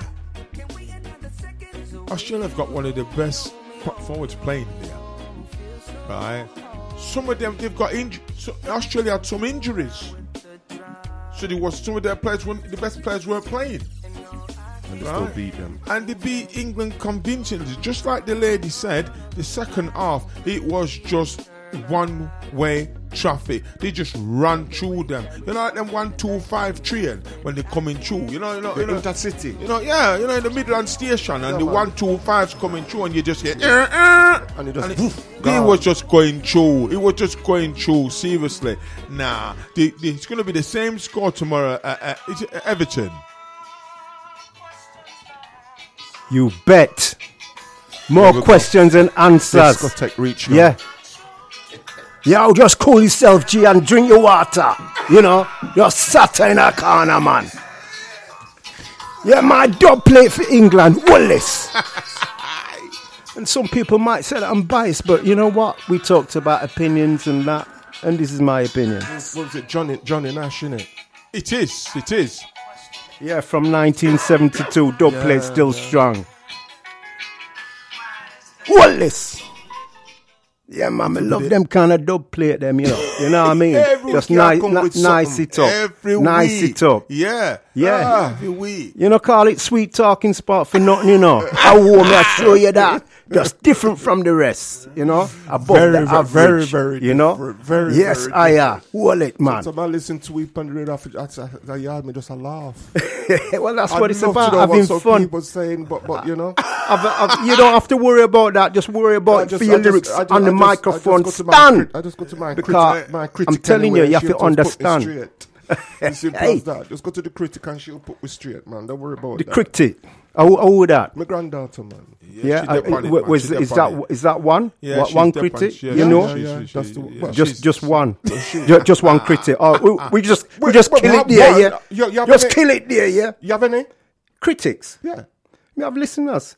Australia have got one of the best forwards playing there. Right? Some of them, they've got injuries. So Australia had some injuries. So there was some of their players, the best players weren't playing. And they right? still beat them. And they beat England convincingly. Just like the lady said, the second half, it was just one-way traffic. They just ran through them. You know, like them one two five train when they coming through. You know, you know, the you know, Intercity. You know, yeah, you know, in the Midland Station, and yeah, the man. one two fives coming through, and you just hear, uh, uh, and it just. and it, it was just going through. It was just going through. Seriously, nah. The, the, it's going to be the same score tomorrow at, at, at Everton. You bet. More Yeah, questions and answers. Discotheque reach now. Yeah. Yo, just cool yourself, G, and drink your water. You know, just sat in a corner, man. Yeah, my dub plate for England, Wallace. And some people might say that I'm biased, but you know what? We talked about opinions and that, and this is my opinion. What was it, Johnny, Johnny Nash, innit? It is, it is. Yeah, from nineteen seventy-two, dub Yeah, plate still yeah. strong. Wallace. Yeah, man, I love them kind of dub plate them, you know. You know what I mean? Every Just week nice, I come ni- with nice something. it up. Every nice week. it up. Yeah. Yeah. Ah, every week. You know, call it sweet talking spot for nothing, you know. I want me to show you that. Just different from the rest, you know. Above Very, the very, average, very, very you know. different. Very, yes, very I am. Wallet, man. Sometimes I listen to it on the radio after that yard me just a laugh. Well, that's I'd what it's love to about, know having what some fun. people saying, but, but you know. I've, I've, you don't have to worry about that. Just worry about I just- for your I just- lyrics I just- on the I just- microphone. I just go to my Stand. crit- I just go to my because criti- my I'm critic telling you, anyway, you have she'll to just put me understand. straight. As simple Hey. as that. Just go to the critic and she'll put me straight, man. Don't worry about The that. critic. How, how would that? My granddaughter, man. Yeah, she uh, dep on it, wa- man. was She dep is on that it. is that one? Yeah, What, she's one dep on- critic? yeah, you yeah, know, she- yeah, she- that's she- the- yeah, well, just she's- just one, Ju- just one critic. Oh, we, we just we Wait, just wait, kill what- it there, what- yeah. you- you have Just any- kill it there, yeah. You have any? Critics. Yeah. Me have listeners.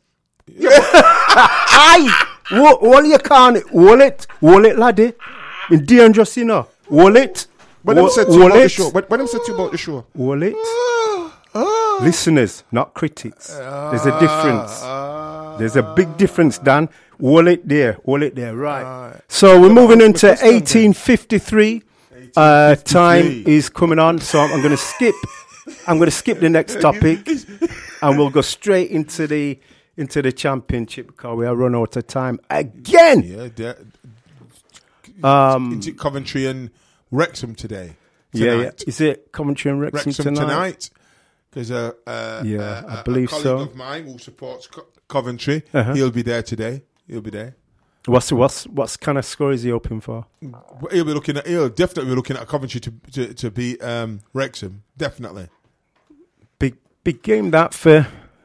Aye, all you can, hold it, hold it, laddie. In dangerous, you know. Hold it. When them Wo- said to you hold about the it. show, when, when them said to you about the show, Hold it. Listeners, not critics. There's a difference. There's a big difference, Dan. Hold it there. Hold it there. Right. So we're moving into eighteen fifty-three. Uh, time is coming on, so I'm, I'm going to skip. I'm going to skip the next topic, and we'll go straight into the into the championship because we are run out of time again. Yeah, they're- Um, into Coventry and Wrexham today. Yeah, Tonight. yeah. Is it Coventry and Wrexham, Wrexham tonight? tonight. Because uh, uh, Yeah, uh, I a- believe a colleague so. of mine who supports Co- Coventry, Uh-huh. he'll be there today. He'll be there. What's what's what's kind of score is he hoping for? He'll be looking at. He'll definitely be looking at Coventry to to, to beat um, Wrexham. Definitely. Big big game that for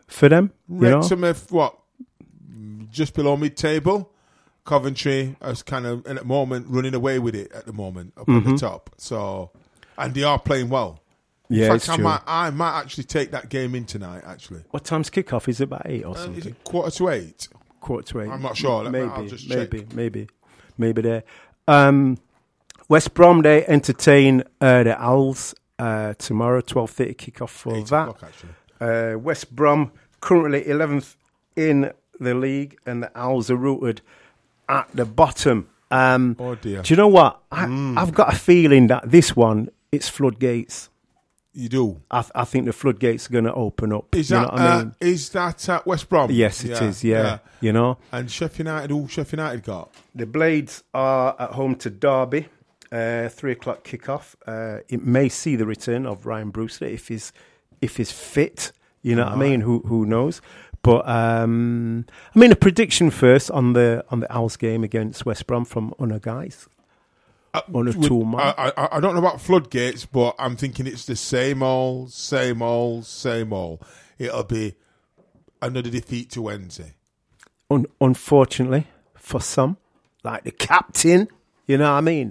for them. You know? Wrexham, if what, just below mid-table. Coventry is kind of, at the moment, running away with it at the moment, up Mm-hmm. at the top. So, and they are playing well. Yeah, In it's fact, I true. might, I might actually take that game in tonight, actually. What time's kick-off? Is it about eight or Uh, something? is it quarter to eight? Quarter to eight. I'm not sure. Let me- Maybe, I'll just maybe, check. maybe, maybe there. Um, West Brom, they entertain uh, the Owls uh, tomorrow, twelve thirty kick-off for Eight that. o'clock, actually. Uh, West Brom currently eleventh in the league, and the Owls are rooted at the bottom. Um, Oh, dear. Do you know what? I, Mm. I've got a feeling that this one, it's floodgates. You do? I, th- I think the floodgates are going to open up. Is you that, know what I mean? uh, is that at West Brom? Yes, it is. Yeah, you know. And Sheffield United, who Sheffield United got? The Blades are at home to Derby, uh, three o'clock kickoff. Uh, it may see the return of Ryan Brewster if he's if he's fit. You know what I mean? Who who knows? But um, I mean, a prediction first on the on the Owls game against West Brom from Unna guys. Uh, On a would- two man. I, I, I don't know about floodgates, but I'm thinking it's the same old, same old, same old. It'll be another defeat to Wednesday. Un- unfortunately for some, like the captain, you know what I mean?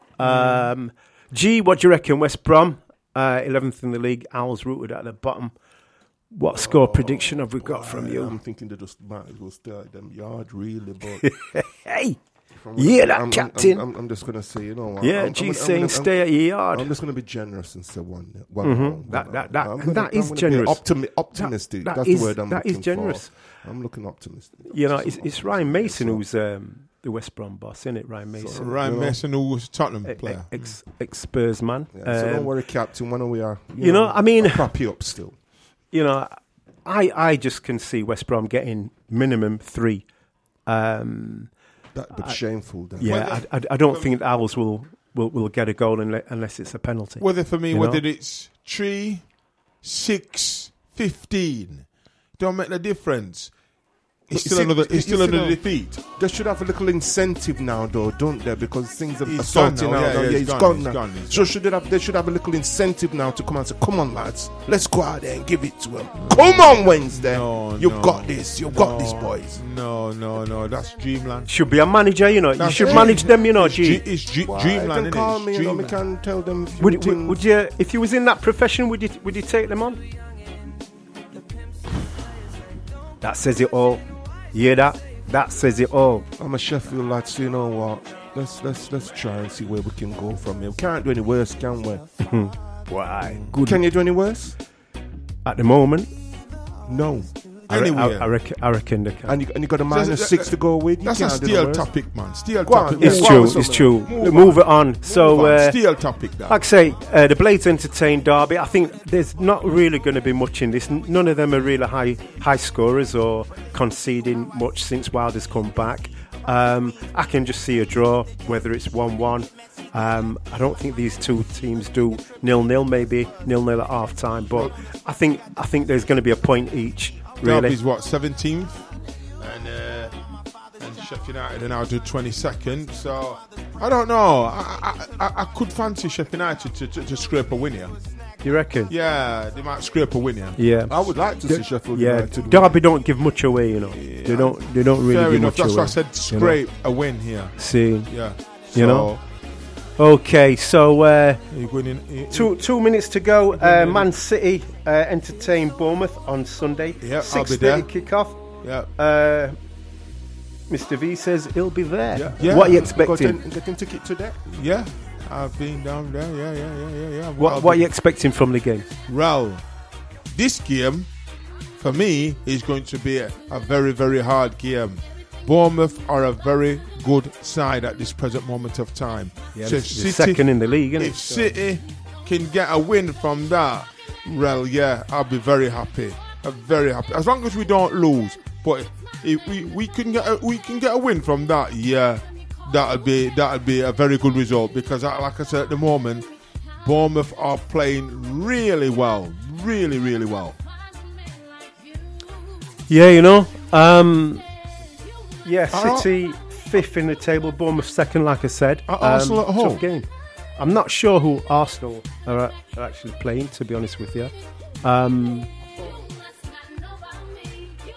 Um, G, what do you reckon? West Brom, uh, eleventh in the league, Owls rooted at the bottom. What score prediction have we got from you? I'm thinking they just might as well stay at them yard, really. But hey, from- yeah, that I'm, captain. I'm, I'm, I'm just gonna say, you know, Yeah, I'm, G's I'm, saying I'm, stay at your yard. I'm just gonna be generous and say one. one, Mhm. one That- one that- that- I'm and gonna- that I'm is gonna be generous. optimi- optimistic. That- that That's is- the word I'm that is looking generous. for. I'm looking optimistic. You know, it's, it's Ryan Mason who's um, the West Brom boss, isn't it? Ryan Mason. So Ryan you know, Mason, who was a Tottenham E- player. Ex, ex Spurs man. Yeah, so don't Um, worry, Captain. When we are, You know, I mean- I'll prop you up still. You know, I I just can see West Brom getting minimum three. Um, That'd be I- shameful. Then. Yeah, I, I, I don't think the Owls will, will, will get a goal unless, unless it's a penalty. Whether for me, you whether know? it's three, six, fifteen, don't make no difference. It's You still see- another. you It's still see another now, defeat. They should have a little incentive now, though, don't they? Because things are He's assaulting gone now, now. yeah, now. yeah, Yeah, he's he's gone, gone he's now. gone, he's So gone. should they have? They should have a little incentive now to come and say, "Come on, lads, let's go out there and give it to them. Come on, Wednesday, No, you've no, got this. You've no, got this, boys." No, no, no. That's Dreamland. Should be a manager, you know. You That's should it. manage them, you know, It's, G. G- it's G- Why? Dreamland. They innit? call It's me, you know, me Dreamland. can tell them. few Would, would, things. would you, if you was in that profession, would you would you take them on? That says it all. You hear that? That says it all. I'm a Sheffield lad, so you know what? Let's let's let's try and see where we can go from here. We can't do any worse, can we? Why? Good. Can you do any worse? At the moment, No. I, re- I, Anyway. I, reckon, I reckon they can. And you, and you got a minus That's- six to go with. You That's a can't do no steel worse. topic, man. Steel Go on, topic. yeah, It's go true. on, It's something. true. Move Move, on. it on. So, Move on. uh, Steel topic. That. like I say, uh, the Blades entertain Derby. I think there's not really going to be much in this. N- None of them are really high high scorers or conceding much since Wilder's come back. Um, I can just see a draw, whether it's one one. Um, I don't think these two teams do nil nil, maybe nil nil at half time. But I think I think there's going to be a point each. Really, Derby's what, seventeenth? And, uh, and Sheffield United are now to twenty-second. So, I don't know. I, I, I, I could fancy Sheffield United to, to, to scrape a win here. you reckon? Yeah, they might scrape a win here. Yeah. I would like to D- see Sheffield Yeah, United. Derby don't give much away, you know. They don't. They don't really Fair give enough. much That's away. why I said you know. scrape a win here. See, Yeah. you know. Okay, so uh, You're going in, you- two two minutes to go. Uh, Man City uh, entertain Bournemouth on Sunday. Yeah, I'll six be there. thirty kickoff. Yeah. Uh, Mister V says he'll be there. Yeah. Yeah. What are you Got expecting? them- Getting ticket today. Yeah. I've been down there. Yeah, yeah, yeah, yeah, yeah. What I'll What are be- you expecting from the game? Well, this game, for me, is going to be a, a very, very hard game. Bournemouth are a very good side at this present moment of time. Yeah, So they're if City, second in the league, isn't if it? City can get a win from that, well, yeah, I'll be very happy. I'm very happy. As long as we don't lose, but if we, we can get a, we can get a win from that, yeah, that'll be that'll be a very good result. Because, I, like I said, at the moment, Bournemouth are playing really well, really, really well. Yeah, you know. Um, yeah, Are- City fifth in the table, Bournemouth second, like I said. Are Arsenal at tough home? game. I'm not sure who Arsenal are, are actually playing, to be honest with you. Um,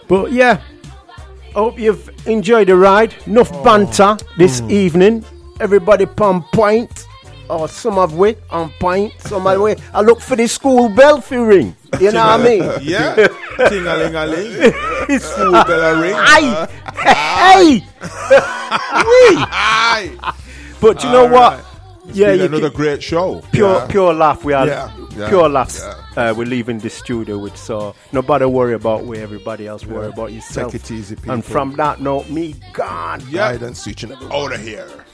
But yeah, hope you've enjoyed the ride. Enough oh. banter this mm. evening. Everybody on point. Or some of we on point. Some of we. I look for the school bell to ring. You know what I mean? Yeah. Ting-a-ling-a-ling. School bell ring. Aye. Hey. Aye. But you know All what? Right. Yeah, you another great show. Pure, yeah. pure laugh. We are yeah. Yeah. pure laughs. Yeah. Uh, we're leaving the studio with. So nobody worry about where everybody else worry yeah. about yourself. Take it easy, people. And from that note, me gone. Yeah. Guidance, switching out of here.